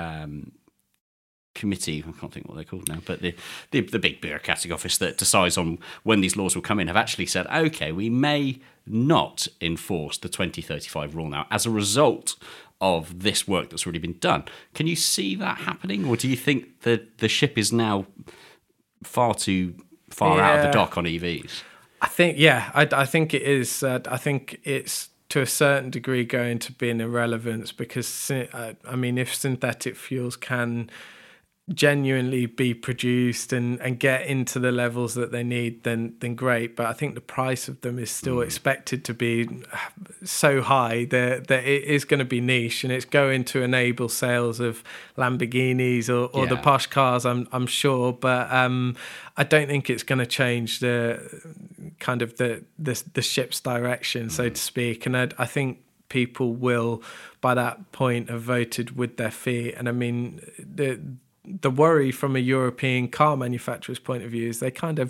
committee, I can't think what they're called now, but the big bureaucratic office that decides on when these laws will come in, have actually said, okay, we may not enforce the 2035 rule now as a result of this work that's already been done. Can you see that happening, or do you think that the ship is now far too far out of the dock on EVs? I think, I think it is. I think it's to a certain degree going to be an irrelevance, because, if synthetic fuels can genuinely be produced and get into the levels that they need, then great. But I think the price of them is still expected to be so high that it is going to be niche, and it's going to enable sales of Lamborghinis or the posh cars, I'm sure. But I don't think it's going to change the kind of the ship's direction, so to speak. And I think people will, by that point, have voted with their feet. And I mean, the worry from a European car manufacturer's point of view is they kind of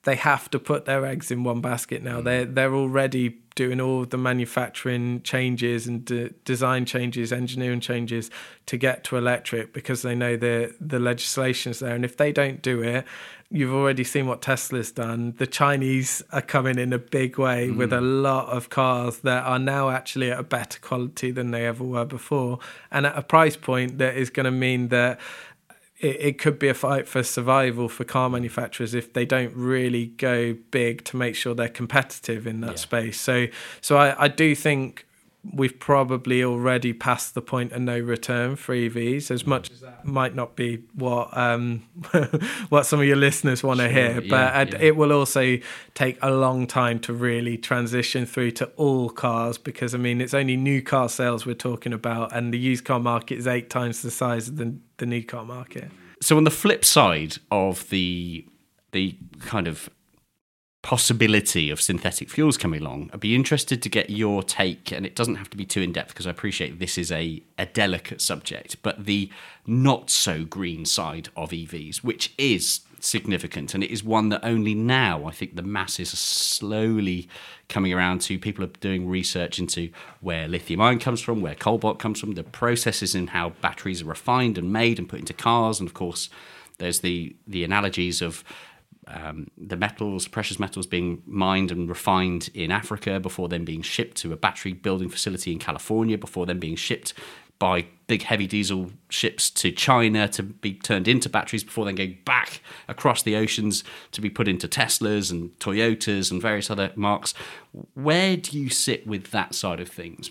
they have to put their eggs in one basket now. They're already doing all the manufacturing changes and design changes, engineering changes to get to electric, because they know the legislation's there. And if they don't do it, you've already seen what Tesla's done. The Chinese are coming in a big way with a lot of cars that are now actually at a better quality than they ever were before, and at a price point that is going to mean that it could be a fight for survival for car manufacturers if they don't really go big to make sure they're competitive in that space. So I do think we've probably already passed the point of no return for EVs, as much as that might not be what what some of your listeners want to hear. But it will also take a long time to really transition through to all cars, because, I mean, it's only new car sales we're talking about, and the used car market is 8 times the size of the new car market. So on the flip side of the kind of possibility of synthetic fuels coming along, I'd be interested to get your take, and it doesn't have to be too in-depth because I appreciate this is a delicate subject, but the not so green side of EVs, which is significant, and it is one that only now I think the masses are slowly coming around to. People are doing research into where lithium ion comes from, where cobalt comes from, the processes in how batteries are refined and made and put into cars, and of course there's the analogies of the metals, precious metals being mined and refined in Africa before then being shipped to a battery building facility in California, before then being shipped by big heavy diesel ships to China to be turned into batteries, before then going back across the oceans to be put into Teslas and Toyotas and various other marques. Where do you sit with that side of things?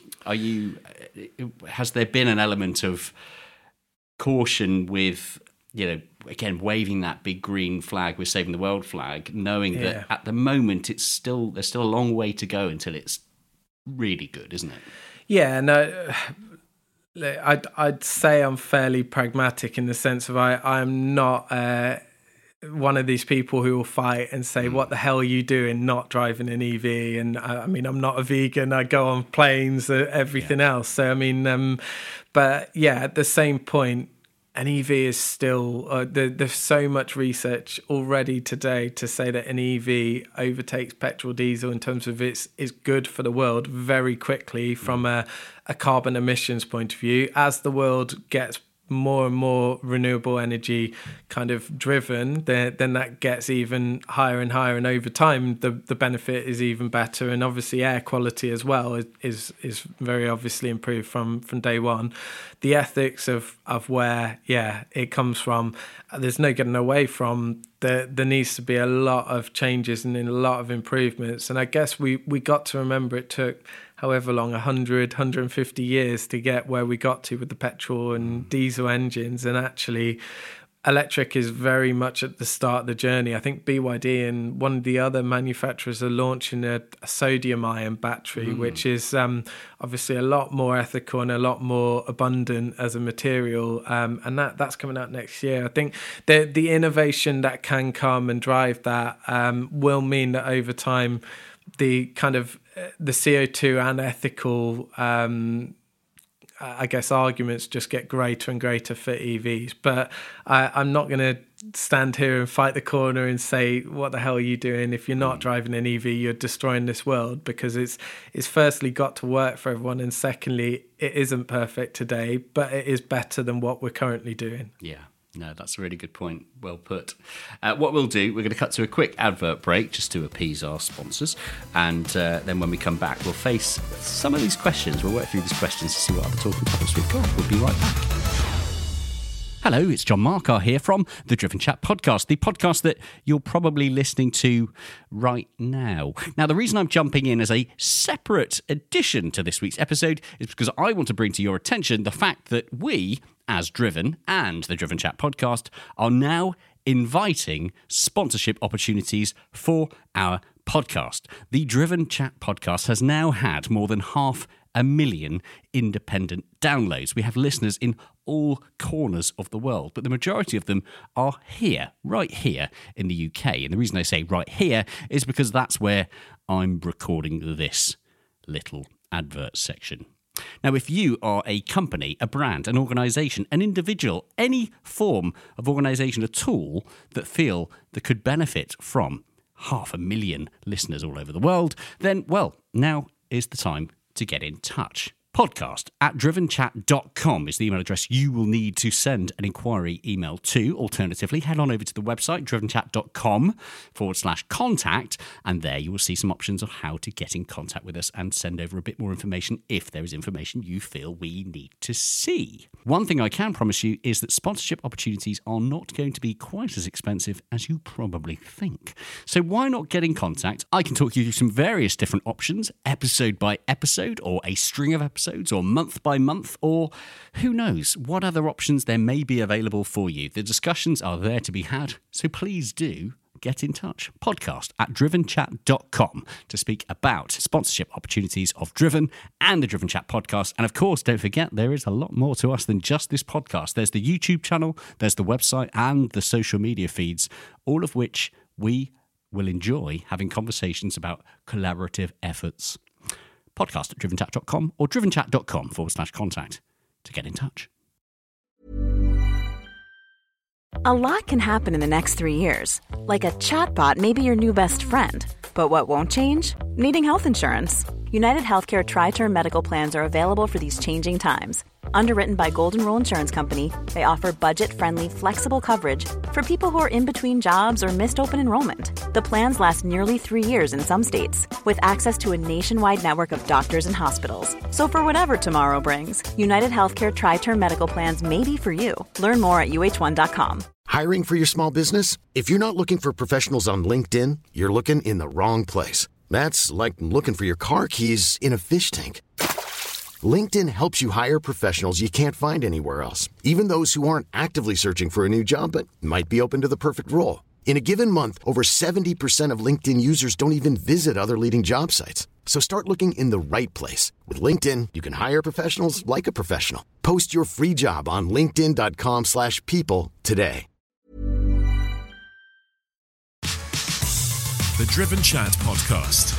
Has there been an element of caution with, again, waving that big green flag with Saving the World flag, knowing that at the moment there's still a long way to go until it's really good, isn't it? Yeah, no, I'd say I'm fairly pragmatic in the sense of I'm not one of these people who will fight and say, what the hell are you doing not driving an EV? And I mean, I'm not a vegan, I go on planes, everything else. So, I mean, but yeah, at the same point, an EV is still, there's so much research already today to say that an EV overtakes petrol diesel in terms of it's good for the world very quickly from a carbon emissions point of view. As the world gets more and more renewable energy kind of driven, then that gets even higher and higher, and over time the benefit is even better. And obviously air quality as well is very obviously improved from day one. The ethics of where it comes from, there's no getting away from. There needs to be a lot of changes and a lot of improvements, and I guess we got to remember it took however long, 100, 150 years to get where we got to with the petrol and diesel engines. And actually, electric is very much at the start of the journey. I think BYD and one of the other manufacturers are launching a sodium ion battery, which is obviously a lot more ethical and a lot more abundant as a material. And that's coming out next year. I think the innovation that can come and drive that will mean that over time, the kind of the CO2 and ethical, I guess, arguments just get greater and greater for EVs. But I'm not going to stand here and fight the corner and say, what the hell are you doing? If you're not driving an EV, you're destroying this world, because it's firstly got to work for everyone, and secondly, it isn't perfect today, but it is better than what we're currently doing. Yeah. No, that's a really good point. Well put. What we'll do, we're going to cut to a quick advert break just to appease our sponsors. And then when we come back, we'll face some of these questions. We'll work through these questions to see what other talking topics we've got. We'll be right back. Hello, it's John Markar here from the Driven Chat podcast, the podcast that you're probably listening to right now. Now, the reason I'm jumping in as a separate addition to this week's episode is because I want to bring to your attention the fact that we, as Driven and the Driven Chat podcast, are now inviting sponsorship opportunities for our podcast. The Driven Chat podcast has now had more than 500,000 independent downloads. We have listeners in all corners of the world, but the majority of them are here, right here in the UK. And the reason I say right here is because that's where I'm recording this little advert section. Now, if you are a company, a brand, an organisation, an individual, any form of organisation at all that feel that could benefit from 500,000 listeners all over the world, then, well, now is the time to get in touch. Podcast@drivenchat.com is the email address you will need to send an inquiry email to. Alternatively, head on over to the website, drivenchat.com/contact, and there you will see some options of how to get in contact with us and send over a bit more information if there is information you feel we need to see. One thing I can promise you is that sponsorship opportunities are not going to be quite as expensive as you probably think. So why not get in contact? I can talk you through some various different options, episode by episode, or a string of episodes, or month by month, or who knows what other options there may be available for you. The discussions are there to be had, so please do get in touch. Podcast@drivenchat.com to speak about sponsorship opportunities of Driven and the Driven Chat podcast. And of course, don't forget, there is a lot more to us than just this podcast. There's the YouTube channel, there's the website, and the social media feeds, all of which we will enjoy having conversations about collaborative efforts. Podcast@drivenchat.com or drivenchat.com/contact to get in touch. A lot can happen in the next 3 years. Like a chatbot may be your new best friend. But what won't change? Needing health insurance. United Healthcare Tri-Term Medical Plans are available for these changing times. Underwritten by Golden Rule Insurance Company, they offer budget-friendly, flexible coverage for people who are in between jobs or missed open enrollment. The plans last nearly 3 years in some states, with access to a nationwide network of doctors and hospitals. So for whatever tomorrow brings, United Healthcare Tri-Term Medical Plans may be for you. Learn more at uh1.com. Hiring for your small business? If you're not looking for professionals on LinkedIn, you're looking in the wrong place. That's like looking for your car keys in a fish tank. LinkedIn helps you hire professionals you can't find anywhere else, even those who aren't actively searching for a new job but might be open to the perfect role. In a given month, over 70% of LinkedIn users don't even visit other leading job sites. So start looking in the right place. With LinkedIn, you can hire professionals like a professional. Post your free job on linkedin.com/people today. The Driven Chat podcast.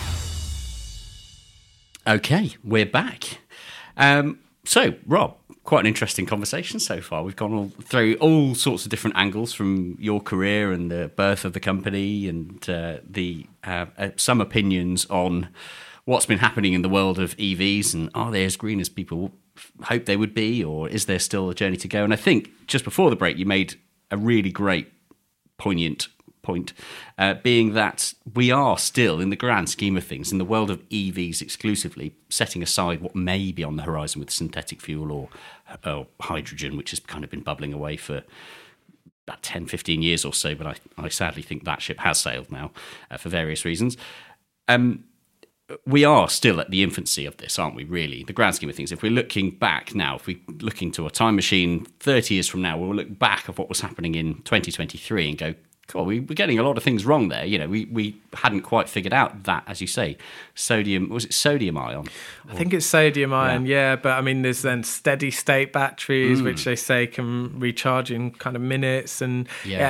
Okay, we're back. So, Rob, quite an interesting conversation so far. We've gone through all sorts of different angles from your career and the birth of the company and some opinions on what's been happening in the world of EVs and are they as green as people hope they would be, or is there still a journey to go? And I think just before the break, you made a really great, poignant point, being that we are still, in the grand scheme of things, in the world of EVs exclusively, setting aside what may be on the horizon with synthetic fuel or hydrogen, which has kind of been bubbling away for about 10, 15 years or so, but I sadly think that ship has sailed now for various reasons. We are still at the infancy of this, aren't we, really? The grand scheme of things. If we're looking back now, if we're looking to a time machine 30 years from now, we'll look back at what was happening in 2023 and go, God, we're getting a lot of things wrong there. You know, we hadn't quite figured out that, as you say, sodium ion? I think it's sodium ion, yeah. But I mean, there's then steady state batteries, which they say can recharge in kind of minutes. And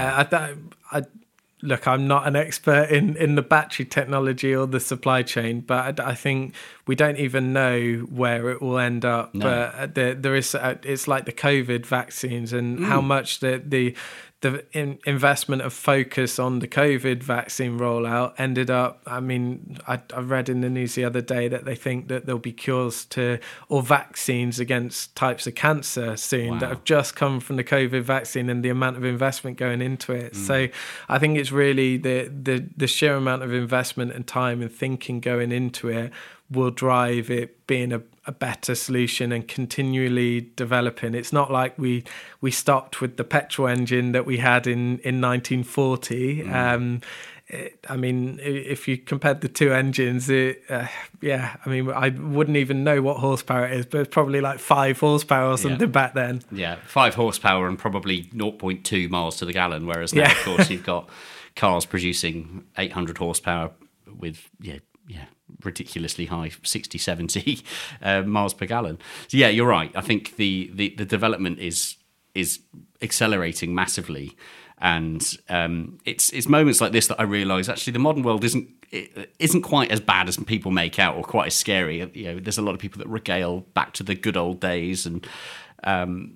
look, I'm not an expert in the battery technology or the supply chain, but I think we don't even know where it will end up. No. But there is, it's like the COVID vaccines and how much the investment of focus on the COVID vaccine rollout ended up, I mean, I read in the news the other day that they think that there'll be cures or vaccines against types of cancer soon that have just come from the COVID vaccine and the amount of investment going into it. So I think it's really the sheer amount of investment and time and thinking going into it will drive it being a better solution and continually developing. It's not like we stopped with the petrol engine that we had in 1940. I mean, if you compared the two engines, I mean, I wouldn't even know what horsepower it is, but it's probably like 5 horsepower or something back then. Yeah, 5 horsepower and probably 0.2 miles to the gallon, whereas now, of course, you've got cars producing 800 horsepower with, ridiculously high 60, 70 miles per gallon. So yeah, you're right. I think the development is accelerating massively, and it's moments like this that I realise actually the modern world isn't quite as bad as people make out, or quite as scary. You know, there's a lot of people that regale back to the good old days, and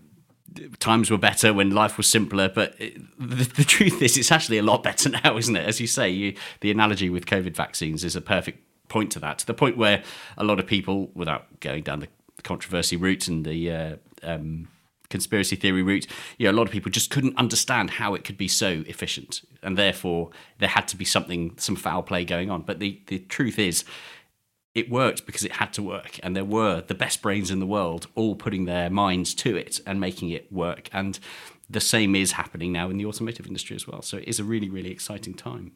times were better when life was simpler, but the truth is it's actually a lot better now, isn't it? As you say, the analogy with COVID vaccines is a perfect point to that, to the point where a lot of people, without going down the controversy route and the conspiracy theory route, a lot of people just couldn't understand how it could be so efficient, and therefore there had to be some foul play going on. But the truth is, it worked because it had to work, and there were the best brains in the world all putting their minds to it and making it work. And the same is happening now in the automotive industry as well. So it is a really, really exciting time.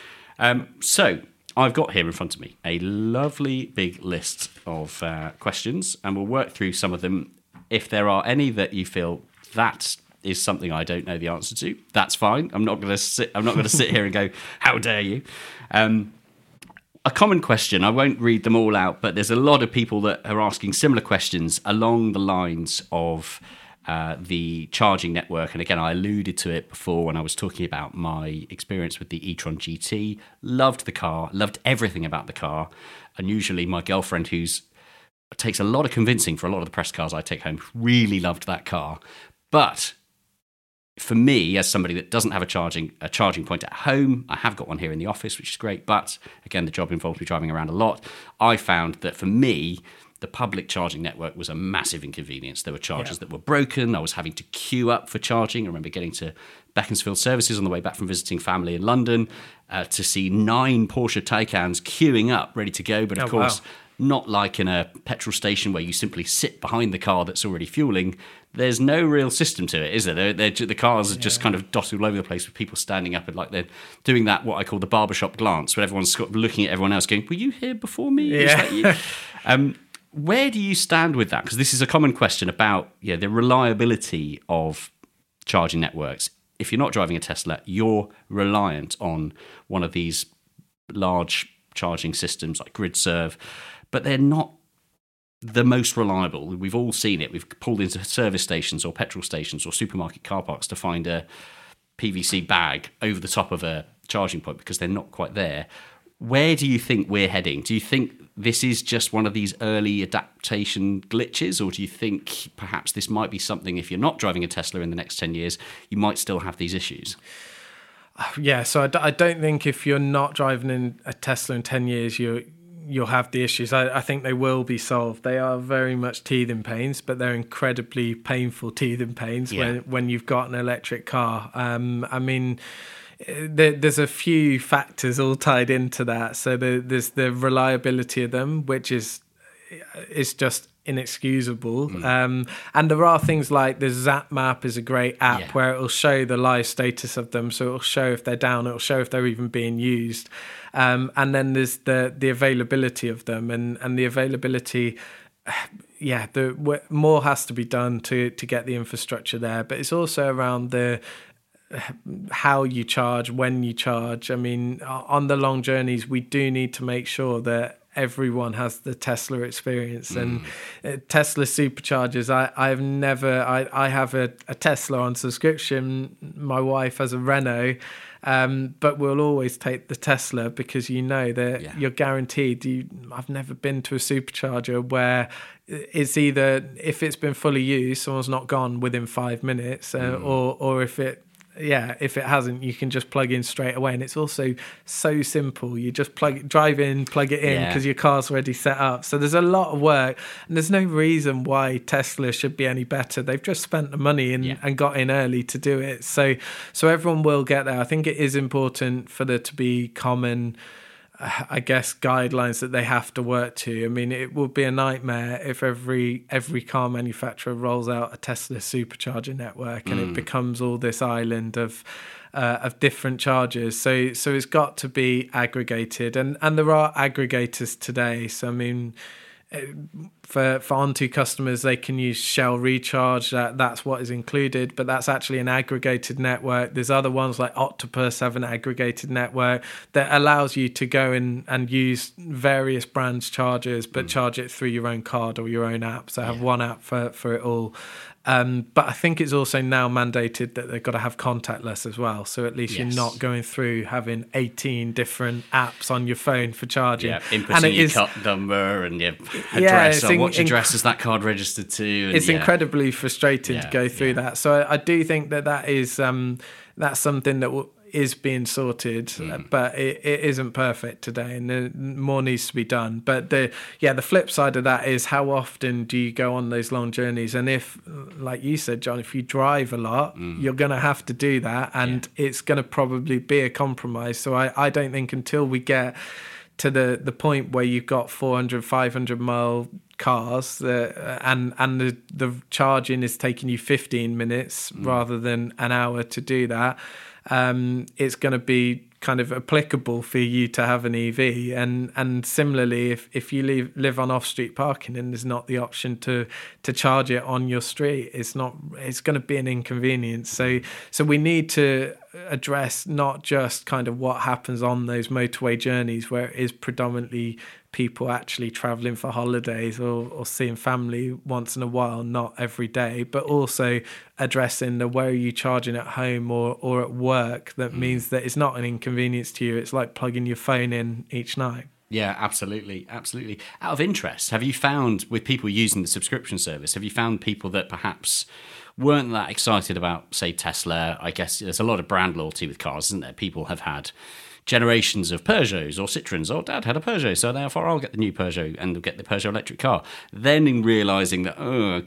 So I've got here in front of me a lovely big list of questions, and we'll work through some of them. If there are any that you feel that is something I don't know the answer to, that's fine. I'm not going to sit here and go, "How dare you?" A common question, I won't read them all out, but there's a lot of people that are asking similar questions along the lines of the charging network. And again, I alluded to it before when I was talking about my experience with the e-tron GT. Loved the car, loved everything about the car. And usually my girlfriend, who takes a lot of convincing for a lot of the press cars I take home, really loved that car. But for me, as somebody that doesn't have a charging point at home, I have got one here in the office, which is great. But again, the job involves me driving around a lot. I found that for me, the public charging network was a massive inconvenience. There were chargers that were broken. I was having to queue up for charging. I remember getting to Beaconsfield Services on the way back from visiting family in London to see 9 Porsche Taycans queuing up, ready to go. But of course, not like in a petrol station where you simply sit behind the car that's already fueling. There's no real system to it, is there? The cars are just kind of dotted all over the place with people standing up and like they're doing that, what I call the barbershop glance, where everyone's looking at everyone else going, "Were you here before me? Yeah. Was that you?" Where do you stand with that? Because this is a common question about the reliability of charging networks. If you're not driving a Tesla, you're reliant on one of these large charging systems like GridServe, but they're not the most reliable. We've all seen it. We've pulled into service stations or petrol stations or supermarket car parks to find a PVC bag over the top of a charging point because they're not quite there. Where do you think we're heading? Do you think this is just one of these early adaptation glitches, or do you think perhaps this might be something, if you're not driving a Tesla in the next 10 years, you might still have these issues? Yeah, so I don't think if you're not driving in a Tesla in 10 years, you'll have the issues. I think they will be solved. They are very much teething pains, but they're incredibly painful teething pains when you've got an electric car. I mean, there's a few factors all tied into that. So there's the reliability of them, which is just inexcusable. And there are things like the ZapMap is a great app where it'll show the live status of them. So it'll show if they're down, it'll show if they're even being used. And then there's the availability of them, and the availability. More has to be done to get the infrastructure there, but it's also around how you charge, when you charge. I mean, on the long journeys, we do need to make sure that everyone has the Tesla experience. And Tesla superchargers, I have a Tesla on subscription. My wife has a Renault. But we'll always take the Tesla because that you're guaranteed. I've never been to a supercharger where it's either, if it's been fully used, someone's not gone within 5 minutes, or if it hasn't, you can just plug in straight away. And it's also so simple. You just drive in, plug it in because your car's already set up. So there's a lot of work, and there's no reason why Tesla should be any better. They've just spent the money and got in early to do it. So everyone will get there. I think it is important for there to be common, I guess, guidelines that they have to work to. I mean, it would be a nightmare if every car manufacturer rolls out a Tesla supercharger network and it becomes all this island of different chargers. So it's got to be aggregated, and there are aggregators today. So I mean, for Onto customers, they can use Shell Recharge. That's what is included, but that's actually an aggregated network. There's other ones like Octopus have an aggregated network that allows you to go in and use various brands' chargers, but charge it through your own card or your own app. So have one app for it all. But I think it's also now mandated that they've got to have contactless as well. So at least you're not going through having 18 different apps on your phone for charging. Yeah, inputting your cut number and your address. I which address is that card registered to? And it's incredibly frustrating to go through that. So I do think that is that's something that is being sorted, but it isn't perfect today, and more needs to be done. But the flip side of that is, how often do you go on those long journeys? And if, like you said, John, if you drive a lot, you're going to have to do that, and it's going to probably be a compromise. So I don't think until we get to the point where you've got 400, 500 mile cars and the charging is taking you 15 minutes rather than an hour to do that, it's going to be kind of applicable for you to have an EV. And similarly, if you live on off-street parking and there's not the option to charge it on your street, it's going to be an inconvenience. So we need to address not just kind of what happens on those motorway journeys where it is predominantly people actually traveling for holidays or seeing family once in a while, not every day, but also addressing the where are you charging at home or at work. That means that it's not an inconvenience to you. It's like plugging your phone in each night. Yeah, absolutely. Absolutely. Out of interest, have you found with people using the subscription service, have you found people that perhaps weren't that excited about, say, Tesla? I guess there's a lot of brand loyalty with cars, isn't there? People have had generations of Peugeots or Citroens. Oh, Dad had a Peugeot, so therefore I'll get the new Peugeot and get the Peugeot electric car. Then in realising that,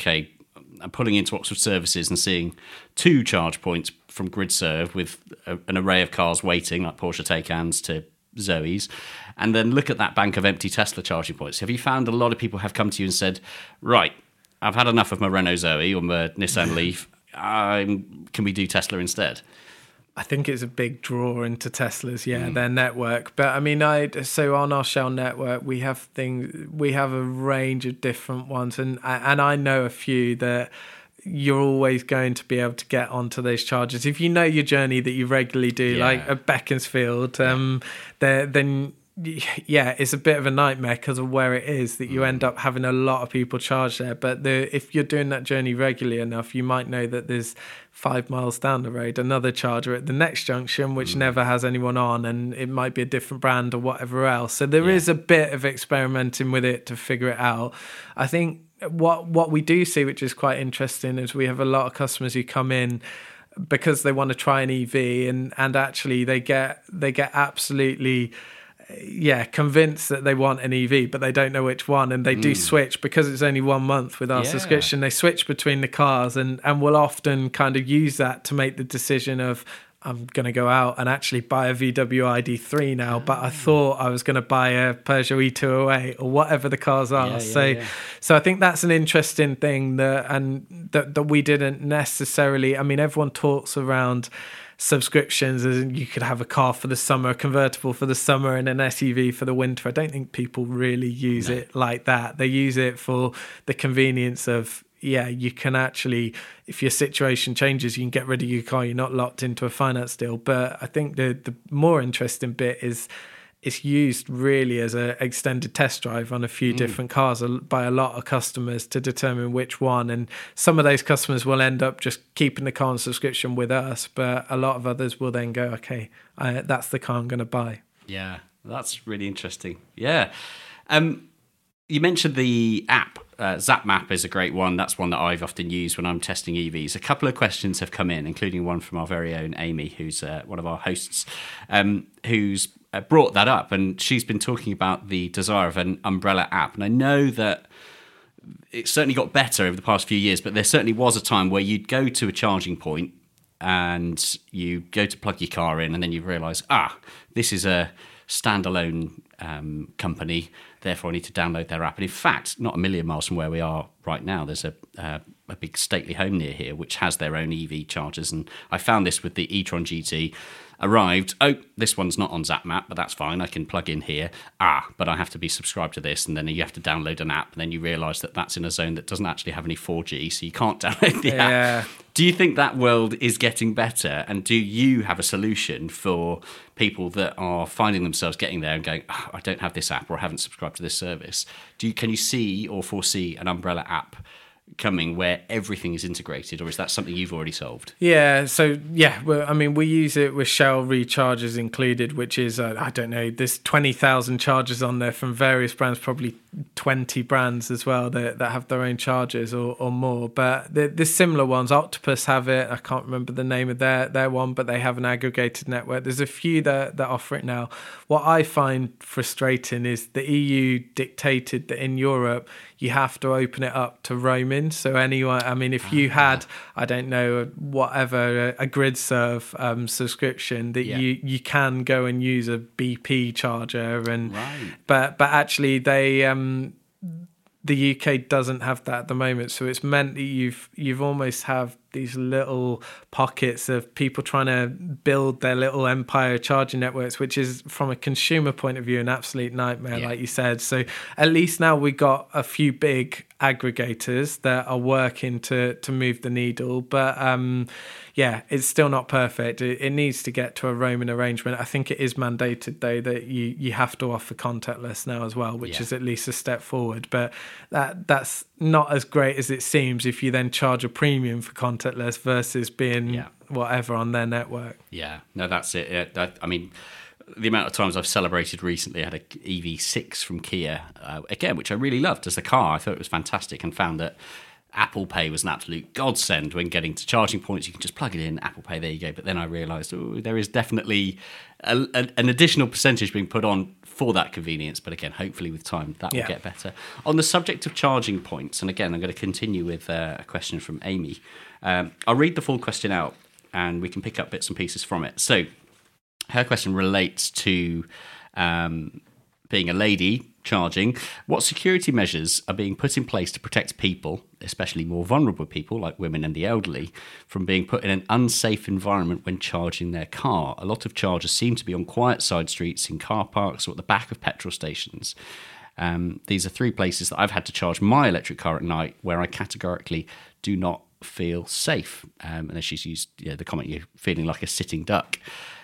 I'm pulling into Oxford Services and seeing 2 charge points from GridServe with an array of cars waiting, like Porsche Taycans to Zoes, and then look at that bank of empty Tesla charging points. Have you found a lot of people have come to you and said, right, I've had enough of my Renault Zoe or my Nissan Leaf, can we do Tesla instead? I think it's a big draw into Tesla's, their network. But I mean, so on our Shell network, we have a range of different ones, and I know a few that you're always going to be able to get onto those chargers if you know your journey that you regularly do, like at Beaconsfield. Then it's a bit of a nightmare because of where it is that you end up having a lot of people charge there. But if you're doing that journey regularly enough, you might know that there's 5 miles down the road another charger at the next junction which never has anyone on, and it might be a different brand or whatever else. So there is a bit of experimenting with it to figure it out. I think what we do see, which is quite interesting, is we have a lot of customers who come in because they want to try an EV and actually they get absolutely convinced that they want an EV, but they don't know which one, and they do switch because it's only 1 month with our subscription. They switch between the cars and will often kind of use that to make the decision of, I'm going to go out and actually buy a VW ID3 now, but I thought I was going to buy a Peugeot E208 or whatever the cars are. So I think that's an interesting thing that we didn't necessarily. I mean, everyone talks around subscriptions as you could have a car for the summer, a convertible for the summer, and an SUV for the winter. I don't think people really use it like that. They use it for the convenience of, you can actually, if your situation changes, you can get rid of your car. You're not locked into a finance deal. But I think the more interesting bit is it's used really as an extended test drive on a few different cars by a lot of customers to determine which one. And some of those customers will end up just keeping the car on subscription with us, but a lot of others will then go, okay, that's the car I'm going to buy. Yeah, that's really interesting. Yeah. You mentioned the app. ZapMap is a great one. That's one that I've often used when I'm testing EVs. A couple of questions have come in, including one from our very own Amy, who's one of our hosts, who's brought that up, and she's been talking about the desire of an umbrella app. And I know that it's certainly got better over the past few years, but there certainly was a time where you'd go to a charging point and you go to plug your car in, and then you realise, this is a standalone company, therefore I need to download their app. And in fact, not a million miles from where we are right now, there's a big stately home near here which has their own EV chargers, and I found this with the e-tron GT. Arrived, this one's not on ZapMap, but that's fine, I can plug in here. But I have to be subscribed to this, and then you have to download an app, and then you realise that that's in a zone that doesn't actually have any 4G, so you can't download the app. Do you think that world is getting better, and do you have a solution for people that are finding themselves getting there and going, I don't have this app or I haven't subscribed to this service? Can you see or foresee an umbrella app coming where everything is integrated, or is that something you've already solved? Yeah, so well, I mean, we use it with Shell recharges included, which is I don't know, there's 20,000 chargers on there from various brands, probably 20 brands as well that have their own chargers or more. But there's similar ones. Octopus have it. I can't remember the name of their one, but they have an aggregated network. There's a few that offer it now. What I find frustrating is the EU dictated that in Europe you have to open it up to roaming. So anyone, I mean, if you had, I don't know, whatever, a GridServe subscription, that you can go and use a BP charger, and but actually they the UK doesn't have that at the moment. So it's meant that you've almost have these little pockets of people trying to build their little empire charging networks, which is, from a consumer point of view, an absolute nightmare, like you said. So at least now we've got a few big aggregators that are working to move the needle. But it's still not perfect. It needs to get to a roaming arrangement. I think it is mandated, though, that you have to offer contactless now as well, which is at least a step forward. But that's not as great as it seems if you then charge a premium for contactless versus being whatever on their network. Yeah, no, that's it. I mean, the amount of times I've celebrated recently, I had a EV6 from Kia, again, which I really loved as a car. I thought it was fantastic, and found that Apple Pay was an absolute godsend when getting to charging points. You can just plug it in, Apple Pay, there you go. But then I realised there is definitely an additional percentage being put on for that convenience. But again, hopefully with time that will get better. On the subject of charging points, and again, I'm going to continue with a question from Amy. I'll read the full question out and we can pick up bits and pieces from it. So her question relates to being a lady charging. What security measures are being put in place to protect people, especially more vulnerable people like women and the elderly, from being put in an unsafe environment when charging their car? A lot of chargers seem to be on quiet side streets, in car parks, or at the back of petrol stations. These are three places that I've had to charge my electric car at night where I categorically do not feel safe. And then she's used the comment, you're feeling like a sitting duck.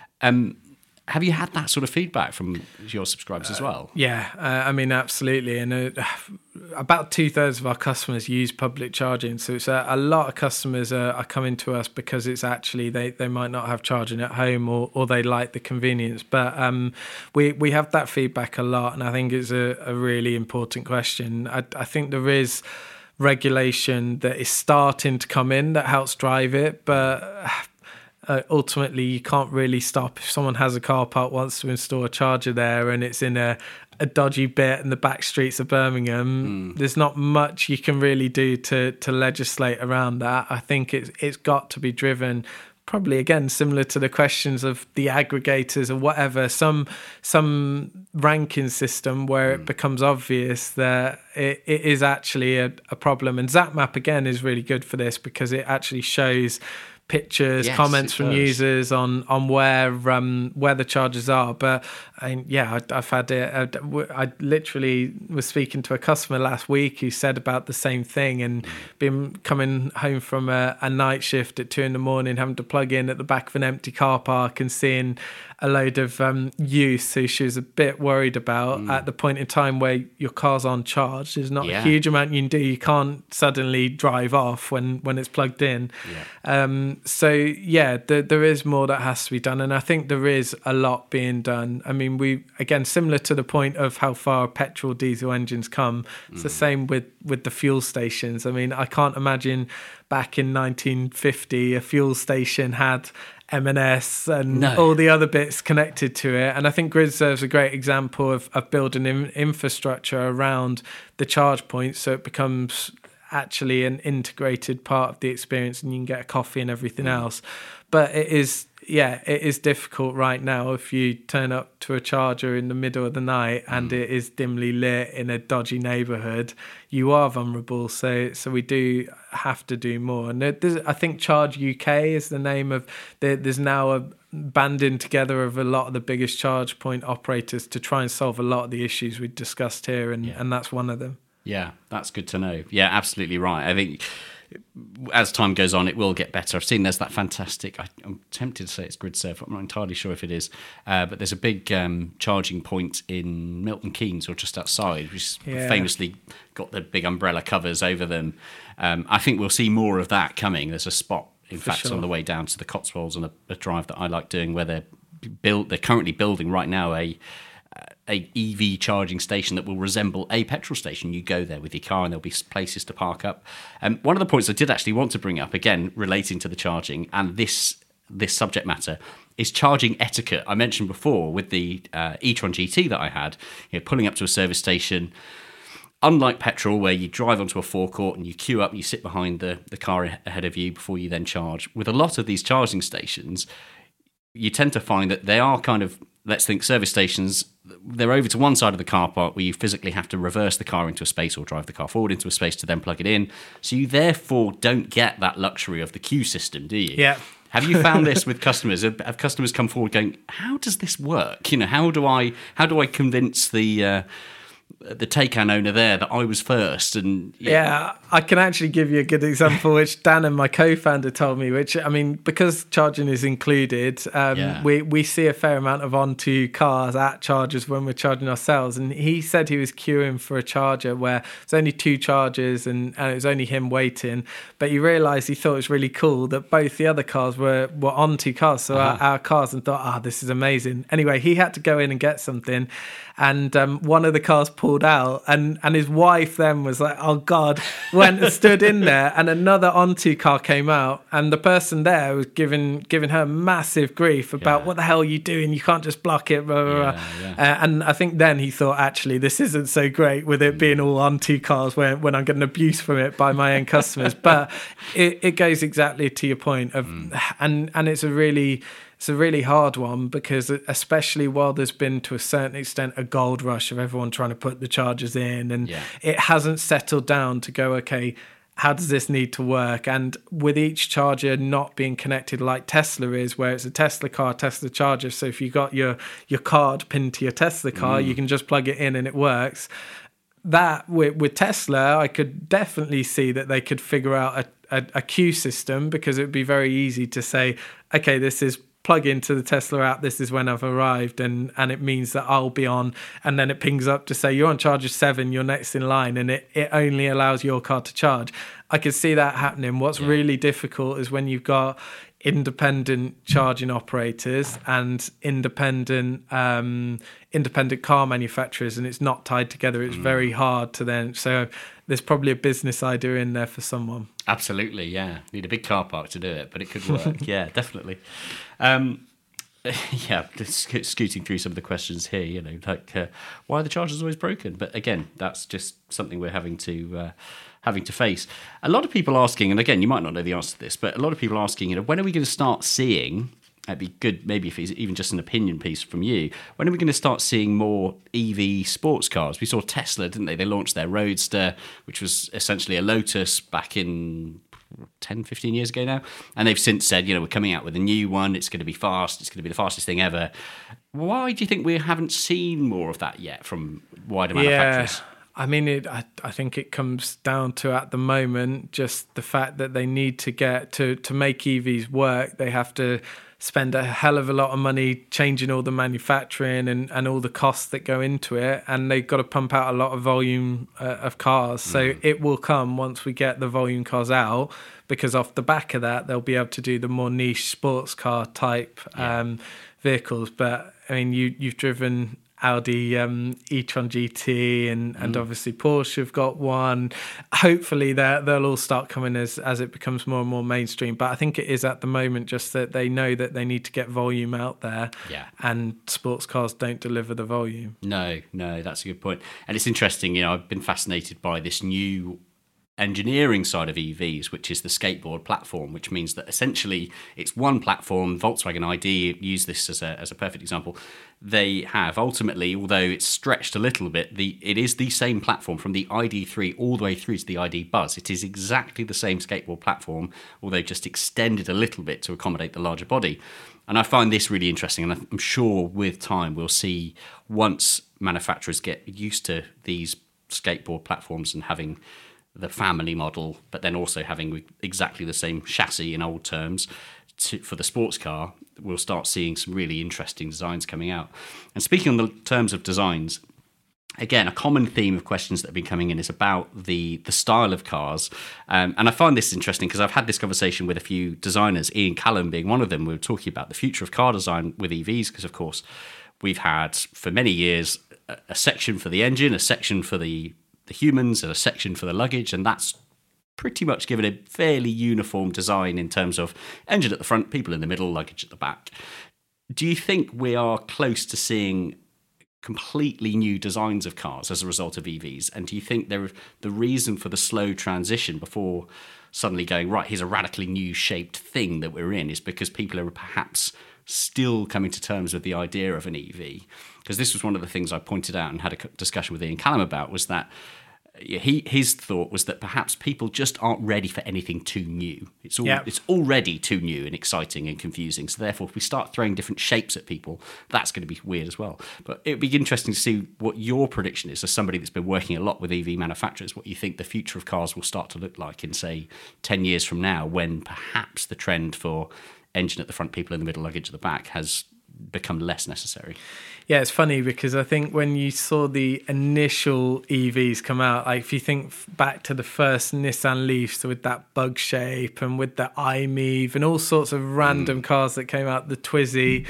Have you had that sort of feedback from your subscribers as well? I mean, absolutely. And about 2/3 of our customers use public charging. So it's a lot of customers are coming to us because it's actually, they might not have charging at home, or they like the convenience. But we have that feedback a lot. And I think it's a really important question. I think there is regulation that is starting to come in that helps drive it. But ultimately, you can't really stop. If someone has a car park, wants to install a charger there, and it's in a dodgy bit in the back streets of Birmingham, there's not much you can really do to legislate around that. I think it's got to be driven, probably again similar to the questions of the aggregators or whatever, some ranking system where it becomes obvious that it is actually a problem. And ZapMap again is really good for this because it actually shows pictures, comments from users on where the chargers are. But I've had it. I literally was speaking to a customer last week who said about the same thing, and been coming home from a night shift at 2 a.m, having to plug in at the back of an empty car park and seeing a load of youth who she was a bit worried about at the point in time where your car's on charge. There's not a huge amount you can do. You can't suddenly drive off when it's plugged in. There is more that has to be done, and I think there is a lot being done. I mean, we, again, similar to the point of how far petrol diesel engines come, it's the same with the fuel stations. I mean, I can't imagine back in 1950 a fuel station had M&S and all the other bits connected to it. And I think GridServe's a great example of building infrastructure around the charge points, so it becomes actually an integrated part of the experience, and you can get a coffee and everything else. But it is difficult right now if you turn up to a charger in the middle of the night and it is dimly lit in a dodgy neighbourhood. You are vulnerable, so we do have to do more. And I think Charge UK is the name of there's now a banding together of a lot of the biggest charge point operators to try and solve a lot of the issues we discussed here, and that's one of them. Yeah, that's good to know. Yeah, absolutely right. I think as time goes on, it will get better. I've seen there's that fantastic, I'm tempted to say it's GridServe, I'm not entirely sure if it is, but there's a big charging point in Milton Keynes, or just outside, which famously got the big umbrella covers over them. I think we'll see more of that coming. There's a spot, in fact, on the way down to the Cotswolds on a drive that I like doing, where they're currently building right now a EV charging station that will resemble a petrol station. You go there with your car and there'll be places to park up. One of the points I did actually want to bring up, again relating to the charging and this subject matter, is charging etiquette. I mentioned before with the e-tron GT that I had, pulling up to a service station. Unlike petrol, where you drive onto a forecourt and you queue up and you sit behind the car ahead of you before you then charge, with a lot of these charging stations, you tend to find that they are kind of, let's think service stations, they're over to one side of the car park where you physically have to reverse the car into a space or drive the car forward into a space to then plug it in. So you therefore don't get that luxury of the queue system, do you? Yeah. Have you found this with customers? Have customers come forward going, how does this work? How do I convince the Taycan owner there that I was first? And yeah, I can actually give you a good example, which Dan and my co-founder told me, which, I mean, because charging is included, we see a fair amount of onto cars at chargers when we're charging ourselves. And he said he was queuing for a charger where there's only 2 chargers and it was only him waiting. But he realised he thought it was really cool that both the other cars were onto cars, so our cars, and thought, this is amazing. Anyway, he had to go in and get something. And one of the cars pulled out, and his wife then was like, oh God, went and stood in there, and another onto car came out, and the person there was giving her massive grief about what the hell are you doing? You can't just block it, blah, blah, blah. And I think then he thought, actually, this isn't so great with it being all onto cars when I'm getting abuse from it by my own customers. But it goes exactly to your point of, and it's a really hard one, because especially while there's been to a certain extent a gold rush of everyone trying to put the chargers in, and it hasn't settled down to go, okay, how does this need to work? And with each charger not being connected like Tesla is, where it's a Tesla car, Tesla charger, so if you got your card pinned to your Tesla car, you can just plug it in and it works. That with Tesla, I could definitely see that they could figure out a queue system, because it would be very easy to say, okay, this is plug into the Tesla app, this is when I've arrived, and it means that I'll be on, and then it pings up to say you're on charger 7, you're next in line, and it only allows your car to charge. I could see that happening. What's really difficult is when you've got independent charging operators and independent car manufacturers, and it's not tied together. It's very hard to then, so there's probably a business idea in there for someone. Absolutely, yeah. Need a big car park to do it, but it could work. Yeah, definitely. Just scooting through some of the questions here, why are the chargers always broken? But again, that's just something we're having to face. A lot of people asking, and again, you might not know the answer to this, but a lot of people asking, when are we going to start seeing, it'd be good maybe if it's even just an opinion piece from you, when are we going to start seeing more EV sports cars? We saw Tesla, didn't they? They launched their Roadster, which was essentially a Lotus back in 10, 15 years ago now. And they've since said, we're coming out with a new one. It's going to be fast. It's going to be the fastest thing ever. Why do you think we haven't seen more of that yet from wider manufacturers? I mean, I think it comes down to, at the moment, just the fact that they need to get to make EVs work. They have to spend a hell of a lot of money changing all the manufacturing and all the costs that go into it, and they've got to pump out a lot of volume of cars. So it will come once we get the volume cars out, because off the back of that, they'll be able to do the more niche sports car type vehicles. But I mean, you've driven Audi e-tron GT and obviously Porsche have got one. Hopefully they'll all start coming as it becomes more and more mainstream. But I think it is at the moment just that they know that they need to get volume out there, and sports cars don't deliver the volume. No, that's a good point. And it's interesting, I've been fascinated by this new engineering side of EVs, which is the skateboard platform, which means that essentially it's one platform. Volkswagen ID use this as a perfect example. They have ultimately, although it's stretched a little bit, it is the same platform from the ID3 all the way through to the ID Buzz. It is exactly the same skateboard platform, although just extended a little bit to accommodate the larger body. And I find this really interesting, and I'm sure with time we'll see, once manufacturers get used to these skateboard platforms and having the family model, but then also having exactly the same chassis in old terms for the sports car, we'll start seeing some really interesting designs coming out. And speaking on the terms of designs, again, a common theme of questions that have been coming in is about the style of cars. And I find this interesting because I've had this conversation with a few designers, Ian Callum being one of them. We were talking about the future of car design with EVs because, of course, we've had for many years a section for the engine, a section for the humans, and a section for the luggage, and that's pretty much given a fairly uniform design in terms of engine at the front, people in the middle, luggage at the back. Do you think we are close to seeing completely new designs of cars as a result of EVs? And do you think the reason for the slow transition before suddenly going, right, here's a radically new shaped thing that we're in, is because people are perhaps still coming to terms with the idea of an EV? Because this was one of the things I pointed out and had a discussion with Ian Callum about, was that his thought was that perhaps people just aren't ready for anything too new. It's already too new and exciting and confusing. So therefore, if we start throwing different shapes at people, that's going to be weird as well. But it would be interesting to see what your prediction is as somebody that's been working a lot with EV manufacturers, what you think the future of cars will start to look like in, say, 10 years from now, when perhaps the trend for engine at the front, people in the middle, luggage at the back has become less necessary. Yeah, it's funny because I think when you saw the initial EVs come out, like if you think back to the first Nissan Leafs with that bug shape and with the iMeave and all sorts of random cars that came out, the Twizy,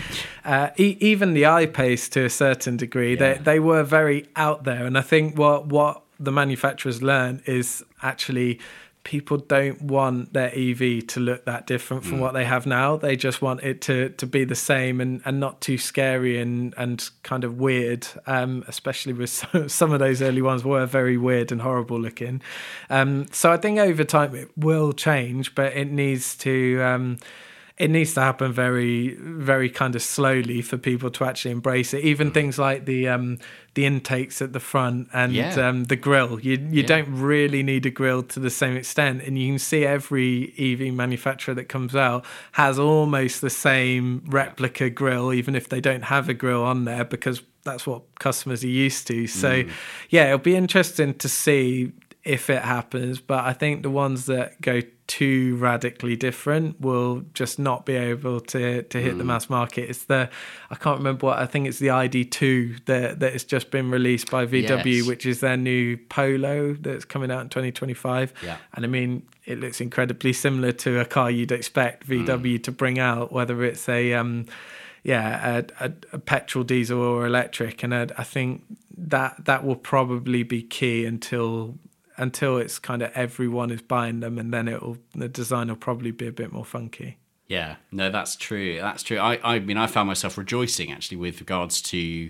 even the I-Pace to a certain degree, they were very out there. And I think what the manufacturers learned is actually people don't want their EV to look that different from what they have now. They just want it to be the same and not too scary and kind of weird, especially with some of those early ones were very weird and horrible looking. So I think over time it will change, but it needs to happen very, very kind of slowly for people to actually embrace it. Even things like the intakes at the front and the grille. You don't really need a grille to the same extent. And you can see every EV manufacturer that comes out has almost the same replica grille, even if they don't have a grille on there, because that's what customers are used to. So, it'll be interesting to see if it happens, but I think the ones that go too radically different will just not be able to hit the mass market. It's I can't remember I think it's the ID2 that has just been released by VW, which is their new Polo that's coming out in 2025. Yeah. And I mean, it looks incredibly similar to a car you'd expect VW to bring out, whether it's a petrol, diesel or electric. And I think that will probably be key until it's kind of everyone is buying them, and then the design will probably be a bit more funky. Yeah, no, that's true. That's true. I mean, I found myself rejoicing actually with regards to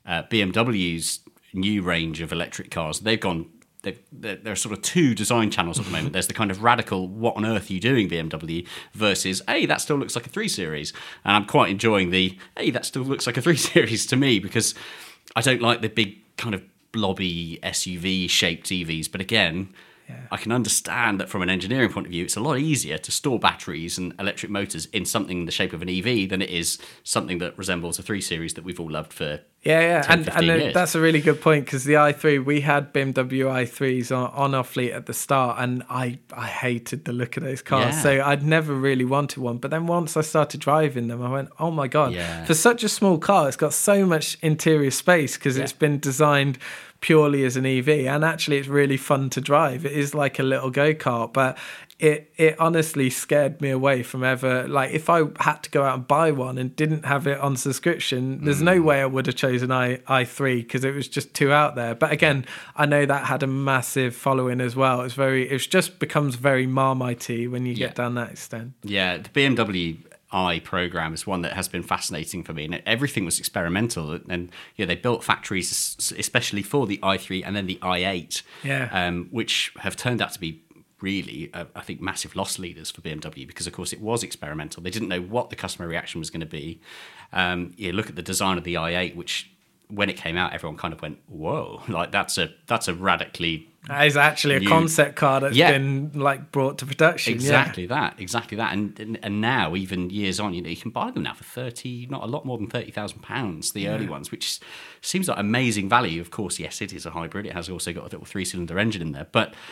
BMW's new range of electric cars. There are sort of two design channels at the moment. There's the kind of radical, what on earth are you doing, BMW, versus, hey, that still looks like a 3 Series. And I'm quite enjoying hey, that still looks like a 3 Series to me, because I don't like the big kind of blobby SUV-shaped EVs. But again, I can understand that from an engineering point of view, it's a lot easier to store batteries and electric motors in something in the shape of an EV than it is something that resembles a 3 Series that we've all loved for 10, 15 years. That's a really good point, because the i3, we had BMW i3s on our fleet at the start, and I hated the look of those cars. So I'd never really wanted one. But then once I started driving them, I went, oh my God, for such a small car, it's got so much interior space because it's been designed purely as an EV, and actually it's really fun to drive. It is like a little go-kart, but it honestly scared me away from ever, like, if I had to go out and buy one and didn't have it on subscription, there's no way I would have chosen i3, because it was just too out there. But again, I know that had a massive following as well. It just becomes very Marmite-y when you get down that extent. Yeah, the BMW I program is one that has been fascinating for me, and everything was experimental. And they built factories especially for the i3 and then the i8, which have turned out to be really, I think, massive loss leaders for BMW, because of course it was experimental. They didn't know what the customer reaction was going to be. Look at the design of the i8, which when it came out, everyone kind of went, whoa, like that's a radically... That is actually a concept car that's been like brought to production. Exactly that. And now, even years on, you can buy them now for not a lot more than £30,000, the early ones, which seems like amazing value. Of course, yes, it is a hybrid. It has also got a little 3-cylinder engine in there. But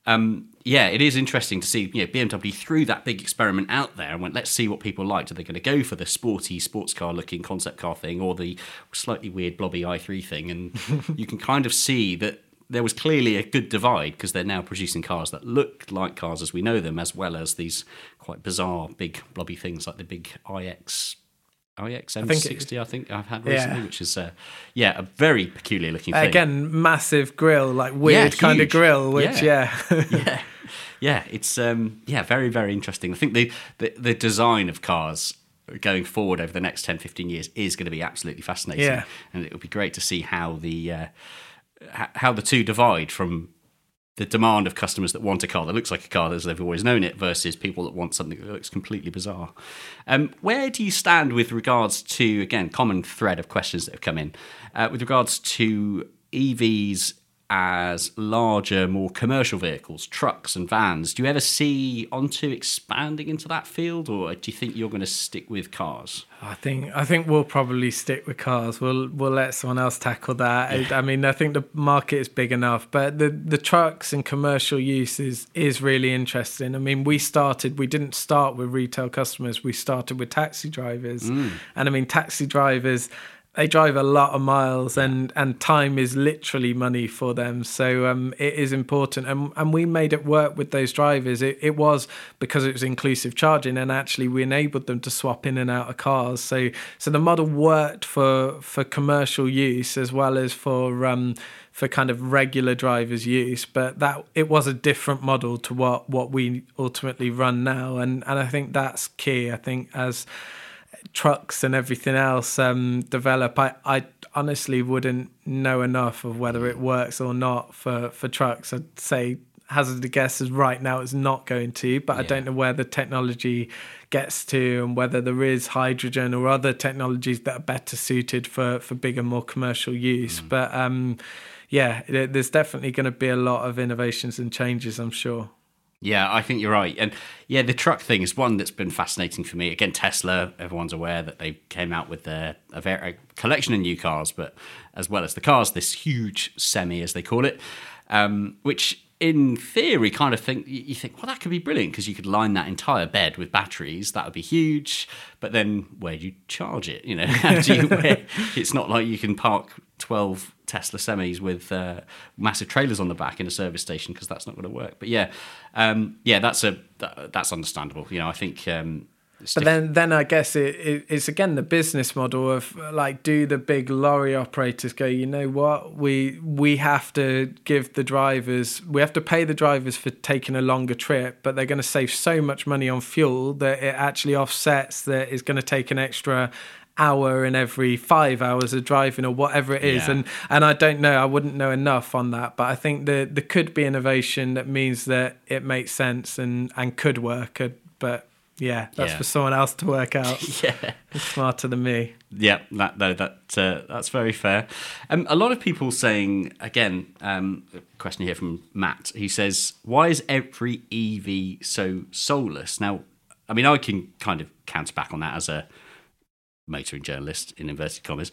yeah, it is interesting to see, BMW threw that big experiment out there and went, let's see what people liked. Are they going to go for the sporty sports car looking concept car thing or the slightly weird blobby i3 thing? And you can kind of see that there was clearly a good divide because they're now producing cars that look like cars as we know them, as well as these quite bizarre big blobby things like the big iX M60, I think I've had recently, which is a very peculiar looking thing. Again, massive grille, like weird kind of grille, which it's very, very interesting. I think the design of cars going forward over the next 10-15 years is going to be absolutely fascinating, and it would be great to see how the two divide from the demand of customers that want a car that looks like a car as they've always known it versus people that want something that looks completely bizarre. Where do you stand with regards to, again, common thread of questions that have come in, with regards to EVs as larger, more commercial vehicles, trucks and vans? Do you ever see Onto expanding into that field, or do you think you're going to stick with cars? I think we'll probably stick with cars. We'll let someone else tackle that. Yeah. I mean, I think the market is big enough, but the trucks and commercial use is really interesting. I mean, we didn't start with retail customers. We started with taxi drivers, and I mean, taxi drivers, they drive a lot of miles, and time is literally money for them. So it is important. And we made it work with those drivers. It was because it was inclusive charging, and actually we enabled them to swap in and out of cars. So the model worked for commercial use as well as for kind of regular drivers' use. But that it was a different model to what we ultimately run now. And I think that's key. I think as trucks and everything else develop, I honestly wouldn't know enough of whether it works or not for trucks. I'd say hazard a guess is right now it's not going to, but I don't know where the technology gets to and whether there is hydrogen or other technologies that are better suited for bigger, more commercial use. But there's definitely going to be a lot of innovations and changes, I'm sure. Yeah, I think you're right. And the truck thing is one that's been fascinating for me. Again, Tesla, everyone's aware that they came out with a collection of new cars, but as well as the cars, this huge semi, as they call it, which in theory you think, well, that could be brilliant because you could line that entire bed with batteries. That would be huge. But then where do you charge it? How do you, it's not like you can park 12 Tesla semis with massive trailers on the back in a service station, because that's not going to work. But that's understandable. I think. But then I guess it's again the business model of like, do the big lorry operators go, you know what, we have to give the drivers, we have to pay the drivers for taking a longer trip, but they're going to save so much money on fuel that it actually offsets that it's going to take an extra hour in every 5 hours of driving or whatever it is. And I don't know, I wouldn't know enough on that, but I think there could be innovation that means that it makes sense and could work, but that's for someone else to work out. Smarter than me. Yeah, that's very fair. A lot of people saying, again, a question here from Matt. He says, why is every EV so soulless? Now, I mean, I can kind of counter back on that as a motoring journalist, in inverted commas.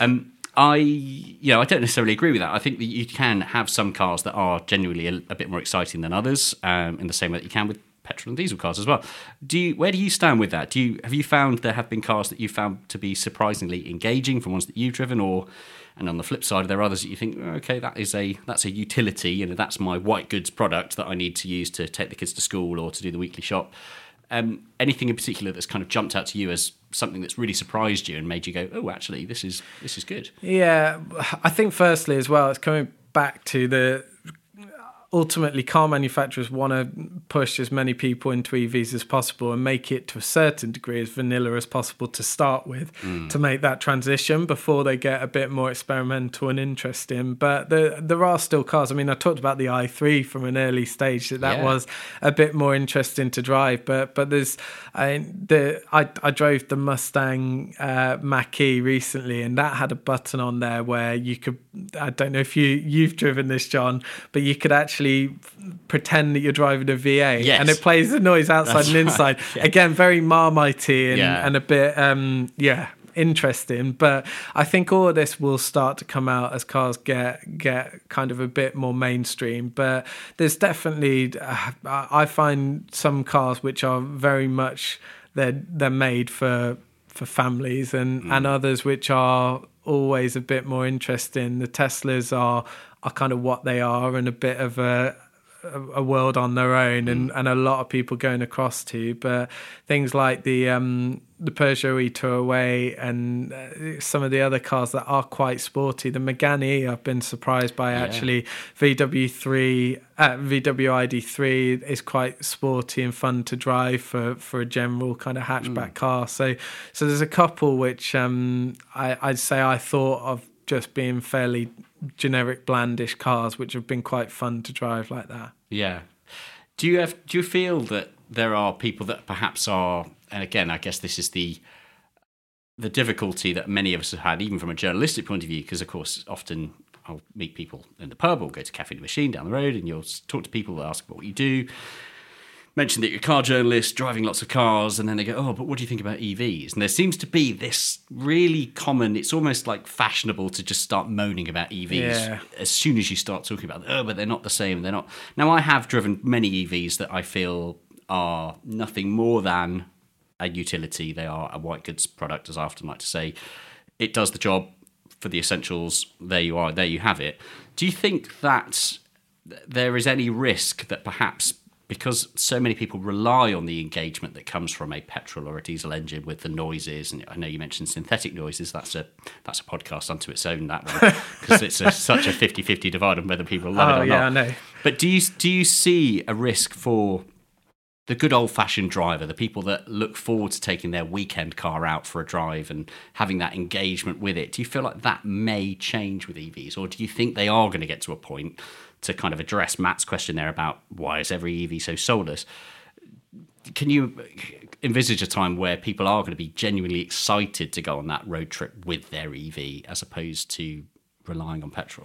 I don't necessarily agree with that. I think that you can have some cars that are genuinely a bit more exciting than others, in the same way that you can with petrol and diesel cars as well. Where do you stand with that? Have you found there have been cars that you found to be surprisingly engaging from ones that you've driven, and on the flip side, are there others that you think, okay, that's a utility, that's my white goods product that I need to use to take the kids to school or to do the weekly shop? Anything in particular that's kind of jumped out to you as something that's really surprised you and made you go, oh, actually, this is good? Yeah, I think firstly as well, it's coming back to ultimately car manufacturers want to push as many people into EVs as possible and make it to a certain degree as vanilla as possible to start with, to make that transition before they get a bit more experimental and interesting. But there are still cars. I mean, I talked about the i3 from an early stage, that was a bit more interesting to drive. But there's I drove the Mustang Mach-E recently, and that had a button on there where you could, I don't know if you've driven this, John, but you could actually pretend that you're driving a V8, and it plays the noise outside and inside. Again, very Marmite-y and a bit interesting. But I think all of this will start to come out as cars get kind of a bit more mainstream. But there's definitely, I find some cars which are very much, they're made for families, and others which are always a bit more interesting. The Teslas are kind of what they are, and a bit of a world on their own, and a lot of people going across to. But things like the Peugeot e-Touareg and some of the other cars that are quite sporty, the Megane E, I've been surprised by actually. VW ID3 is quite sporty and fun to drive for a general kind of hatchback car. So there's a couple which I'd say I thought of just being fairly generic blandish cars, which have been quite fun to drive like that. Yeah. Do you feel that there are people that perhaps are, and again, I guess this is the difficulty that many of us have had, even from a journalistic point of view, because of course often I'll meet people in the pub or go to Cafe de Machine down the road, and you'll talk to people that ask what you do, mention that you're a car journalist, driving lots of cars, and then they go, oh, but what do you think about EVs? And there seems to be this really common, it's almost like fashionable to just start moaning about EVs as soon as you start talking about, but they're not the same, they're not. Now, I have driven many EVs that I feel are nothing more than a utility. They are a white goods product, as I often like to say. It does the job for the essentials. There you are, there you have it. Do you think that there is any risk that perhaps, because so many people rely on the engagement that comes from a petrol or a diesel engine with the noises, and I know you mentioned synthetic noises, that's a podcast unto its own, that one, because it's such a 50-50 divide on whether people love it or not. I know. But do you see a risk for the good old-fashioned driver, the people that look forward to taking their weekend car out for a drive and having that engagement with it? Do you feel like that may change with EVs, or do you think they are going to get to a point, to kind of address Matt's question there about why is every EV so soulless? Can you envisage a time where people are going to be genuinely excited to go on that road trip with their EV as opposed to relying on petrol?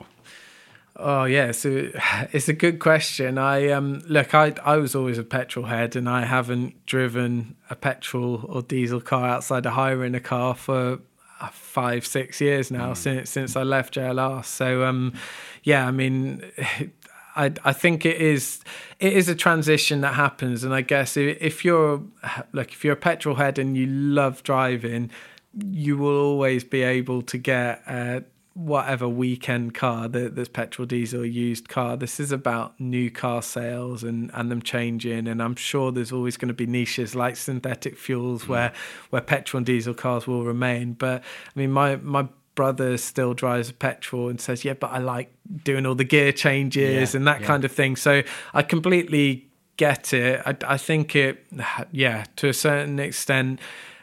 Oh yeah, so it's a good question. I was always a petrol head, and I haven't driven a petrol or diesel car outside of hiring a car for 5-6 years now, since I left JLR. So I mean, I think it is a transition that happens, and I guess if you're a petrol head and you love driving, you will always be able to get whatever weekend car that's petrol, diesel, used car. This is about new car sales and them changing, and I'm sure there's always going to be niches like synthetic fuels where petrol and diesel cars will remain. But I mean, my brother still drives a petrol and says, but I like doing all the gear changes and that kind of thing. So I completely get it. I think it, to a certain extent,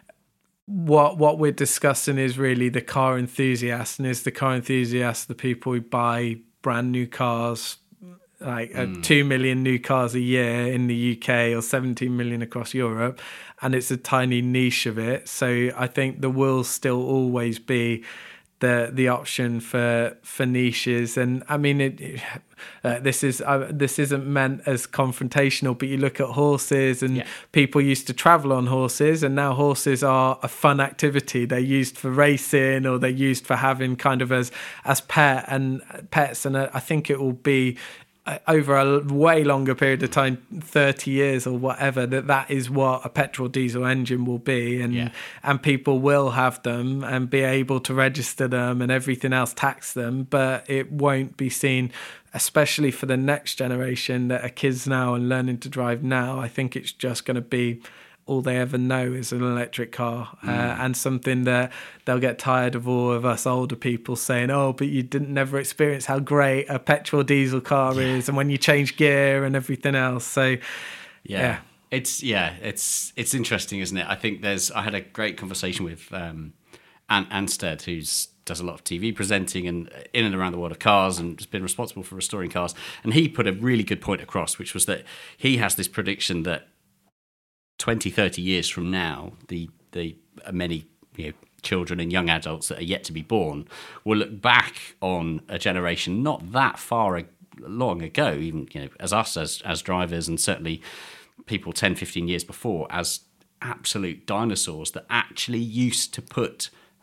what we're discussing is really the car enthusiast, and is the car enthusiast the people who buy brand new cars, like 2 million new cars a year in the UK or 17 million across Europe, and it's a tiny niche of it. So I think there will still always be the option for niches. And I mean, this isn't meant as confrontational, but you look at horses, and people used to travel on horses, and now horses are a fun activity. They're used for racing, or they're used for having kind of as pets. And I think it will be over a way longer period of time, 30 years or whatever, that is what a petrol diesel engine will be, and people will have them and be able to register them and everything else, tax them, but it won't be seen, especially for the next generation that are kids now and learning to drive now. I think it's just going to be all they ever know is an electric car, and something that they'll get tired of all of us older people saying, but you never experience how great a petrol diesel car is, and when you change gear and everything else. So it's interesting, isn't it? I think I had a great conversation with Ant Anstead, who does a lot of TV presenting and in and around the world of cars, and has been responsible for restoring cars, and he put a really good point across, which was that he has this prediction that 20-30 years from now, the many children and young adults that are yet to be born will look back on a generation not that long ago, even as us as drivers, and certainly people 10-15 years before, as absolute dinosaurs that actually used to put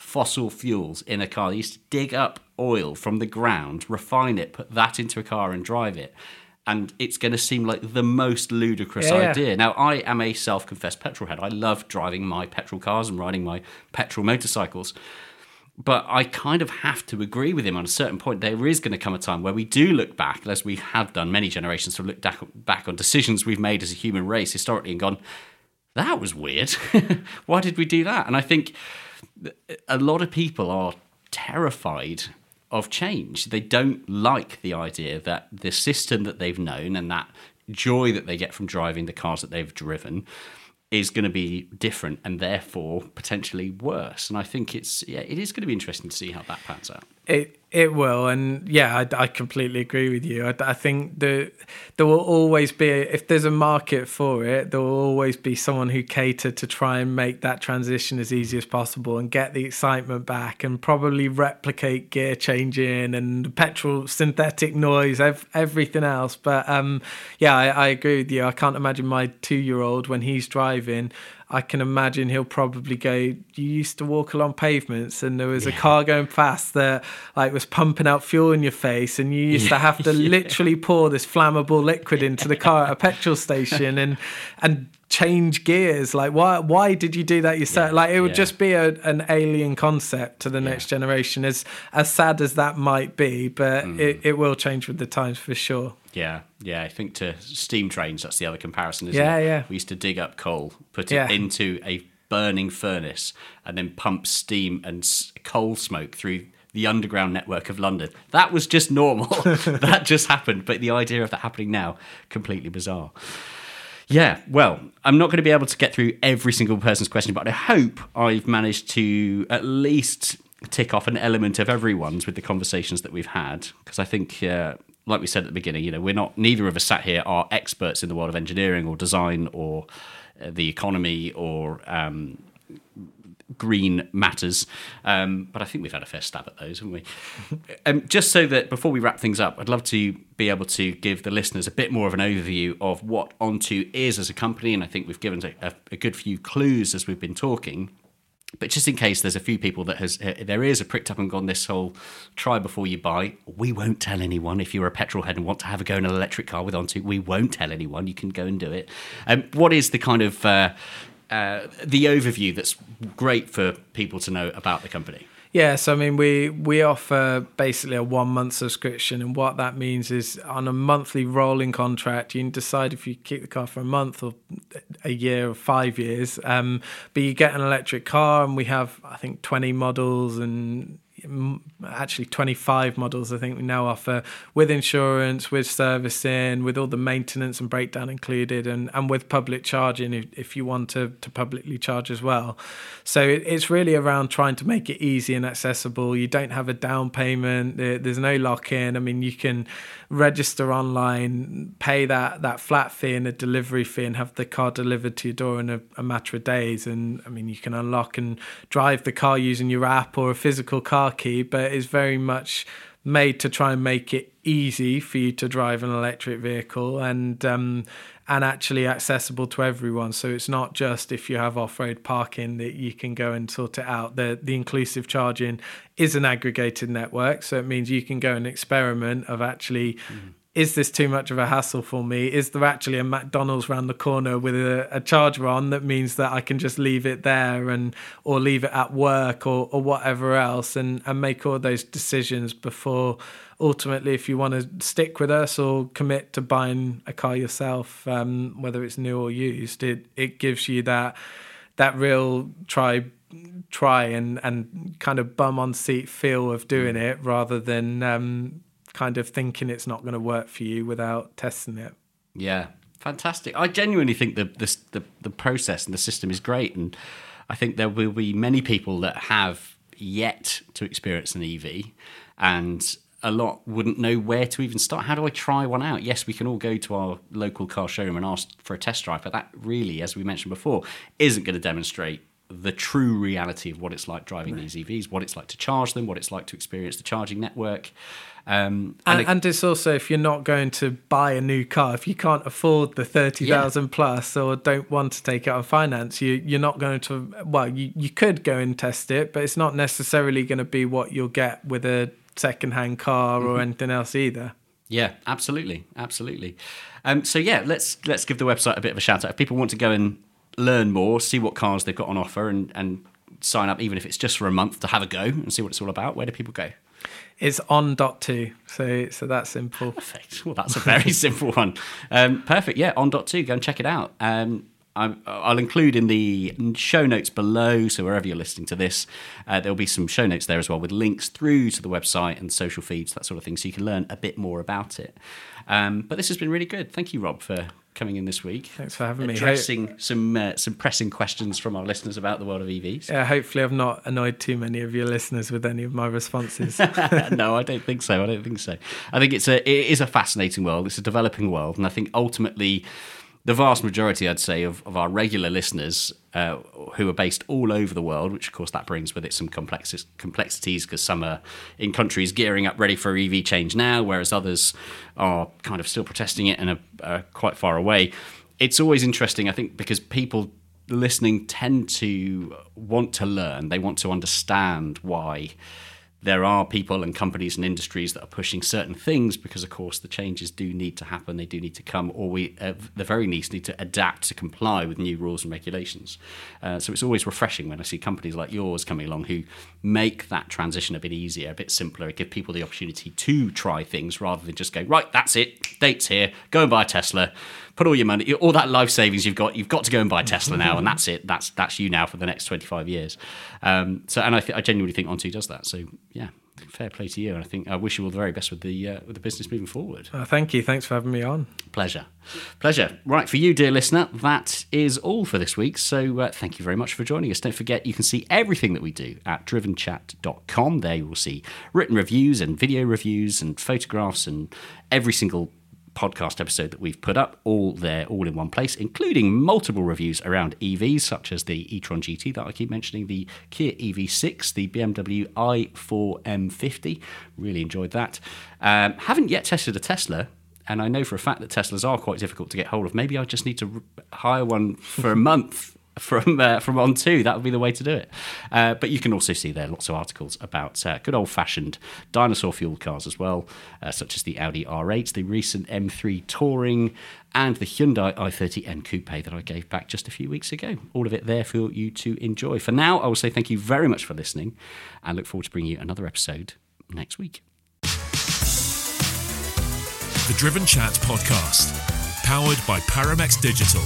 fossil fuels in a car. They used to dig up oil from the ground, refine it, put that into a car and drive it. And it's going to seem like the most ludicrous idea. Now, I am a self-confessed petrol head. I love driving my petrol cars and riding my petrol motorcycles. But I kind of have to agree with him on a certain point. There is going to come a time where we do look back, as we have done many generations, to look back on decisions we've made as a human race historically and gone, that was weird. Why did we do that? And I think a lot of people are terrified of change. They don't like the idea that the system that they've known and that joy that they get from driving the cars that they've driven is going to be different and therefore potentially worse. And I think it is going to be interesting to see how that pans out. It will, and I completely agree with you. I think there will always be, if there's a market for it, there will always be someone who cater to try and make that transition as easy as possible and get the excitement back and probably replicate gear changing and petrol synthetic noise, everything else. But I agree with you. I can't imagine my 2-year-old when he's driving. I can imagine he'll probably go, you used to walk along pavements and there was a car going past that like was pumping out fuel in your face and you used to have to literally pour this flammable liquid into the car at a petrol station and change gears. Like, why did you do that yourself? Like, it would just be an alien concept to the next generation, as sad as that might be, but it will change with the times for sure. Yeah, I think to steam trains, that's the other comparison, isn't it? Yeah. We used to dig up coal, put it into a burning furnace, and then pump steam and coal smoke through the underground network of London. That was just normal. That just happened. But the idea of that happening now, completely bizarre. Yeah, well, I'm not going to be able to get through every single person's question, but I hope I've managed to at least tick off an element of everyone's with the conversations that we've had, because I think... like we said at the beginning, neither of us sat here are experts in the world of engineering or design or the economy or green matters. But I think we've had a fair stab at those, haven't we? Just so that before we wrap things up, I'd love to be able to give the listeners a bit more of an overview of what Onto is as a company. And I think we've given a good few clues as we've been talking. But just in case there's a few people that their ears have pricked up and gone this whole try before you buy, we won't tell anyone. If you're a petrol head and want to have a go in an electric car with Onto, we won't tell anyone. You can go and do it. What is the kind of the overview that's great for people to know about the company? Yeah, so I mean, we offer basically a 1-month subscription, and what that means is on a monthly rolling contract, you can decide if you keep the car for a month or a year or 5 years, but you get an electric car, and we have, I think, 20 models and actually 25 models I think we now offer, with insurance, with servicing, with all the maintenance and breakdown included, and with public charging if you want to publicly charge as well. So it's really around trying to make it easy and accessible. You don't have a down payment, there's no lock-in. I mean, you can register online, pay that flat fee and a delivery fee, and have the car delivered to your door in a matter of days. And I mean, you can unlock and drive the car using your app or a physical car key, but it's very much made to try and make it easy for you to drive an electric vehicle and actually accessible to everyone. So it's not just if you have off-road parking that you can go and sort it out. The inclusive charging is an aggregated network, so it means you can go and experiment of actually is this too much of a hassle for me? Is there actually a McDonald's around the corner with a charger on that means that I can just leave it there or leave it at work or whatever else, and make all those decisions before ultimately, if you want to stick with us or commit to buying a car yourself, whether it's new or used, it gives you that real try and kind of bum on seat feel of doing it, rather than kind of thinking it's not going to work for you without testing it. Yeah, fantastic. I genuinely think the process and the system is great, and I think there will be many people that have yet to experience an EV, and a lot wouldn't know where to even start. How do I try one out? Yes, we can all go to our local car showroom and ask for a test drive, but that really, as we mentioned before, isn't going to demonstrate the true reality of what it's like driving these EVs, what it's like to charge them, what it's like to experience the charging network. And it's also, if you're not going to buy a new car, if you can't afford the 30,000 plus or don't want to take it on finance, you're not going to, well, you could go and test it, but it's not necessarily going to be what you'll get with a second-hand car or anything else either. Yeah, absolutely. So yeah, let's give the website a bit of a shout out. If people want to go and learn more, see what cars they've got on offer, and sign up, even if it's just for a month, to have a go and see what it's all about, where do people go? It's on.to, so that's simple. Perfect. Well, that's a very simple one. Perfect. Yeah, on.to. Go and check it out. I'll include in the show notes below, so wherever you're listening to this, there'll be some show notes there as well with links through to the website and social feeds, that sort of thing, so you can learn a bit more about it. But this has been really good. Thank you, Rob, for coming in this week. Thanks for having me. Addressing some pressing questions from our listeners about the world of EVs. Yeah, hopefully I've not annoyed too many of your listeners with any of my responses. No, I don't think so. I think it is a fascinating world. It's a developing world, and I think ultimately the vast majority, I'd say, of our regular listeners who are based all over the world, which of course that brings with it some complexities, because some are in countries gearing up ready for EV change now, whereas others are kind of still protesting it and are quite far away. It's always interesting, I think, because people listening tend to want to learn. They want to understand why there are people and companies and industries that are pushing certain things, because, of course, the changes do need to happen. They do need to come, or we, at the very least, need to adapt to comply with new rules and regulations. So it's always refreshing when I see companies like yours coming along who make that transition a bit easier, a bit simpler, give people the opportunity to try things rather than just go, right, that's it, date's here, go and buy a Tesla, put all your money, all that life savings you've got to go and buy a Tesla now, and that's it. That's you now for the next 25 years. And I genuinely think On2 does that. So yeah, fair play to you. And I wish you all the very best with the business moving forward. Thank you. Thanks for having me on. Pleasure. Right, for you, dear listener, that is all for this week. So thank you very much for joining us. Don't forget, you can see everything that we do at drivenchat.com. There you will see written reviews and video reviews and photographs and every single podcast episode that we've put up, all there, all in one place, including multiple reviews around EVs, such as the e-tron GT that I keep mentioning, the Kia EV6, the BMW i4 M50. Really enjoyed that. Haven't yet tested a Tesla, and I know for a fact that Teslas are quite difficult to get hold of. Maybe I just need to hire one for a month from On2. That would be the way to do it. But you can also see there lots of articles about good old-fashioned dinosaur-fueled cars as well, such as the Audi R8, the recent M3 Touring, and the Hyundai i30N Coupe that I gave back just a few weeks ago. All of it there for you to enjoy. For now, I will say thank you very much for listening, and look forward to bringing you another episode next week. The Driven Chat Podcast, powered by Paramex Digital.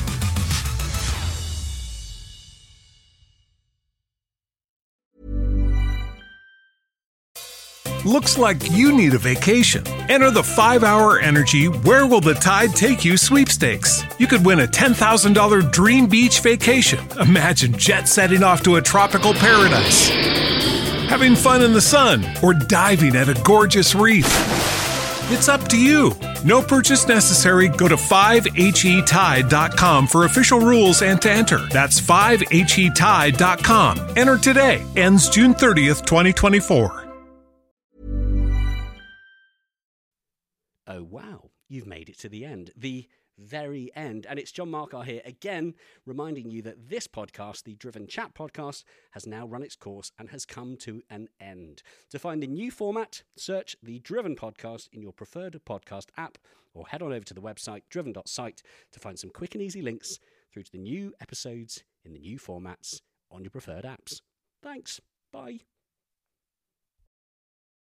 Looks like you need a vacation. Enter the 5-Hour Energy Where Will the Tide Take You sweepstakes. You could win a $10,000 dream beach vacation. Imagine jet setting off to a tropical paradise, having fun in the sun, or diving at a gorgeous reef. It's up to you. No purchase necessary. Go to 5HETide.com for official rules and to enter. That's 5HETide.com. Enter today. Ends June 30th, 2024. Oh, wow. You've made it to the end. The very end. And it's John Markar here again, reminding you that this podcast, the Driven Chat Podcast, has now run its course and has come to an end. To find a new format, search the Driven Podcast in your preferred podcast app, or head on over to the website driven.site to find some quick and easy links through to the new episodes in the new formats on your preferred apps. Thanks. Bye.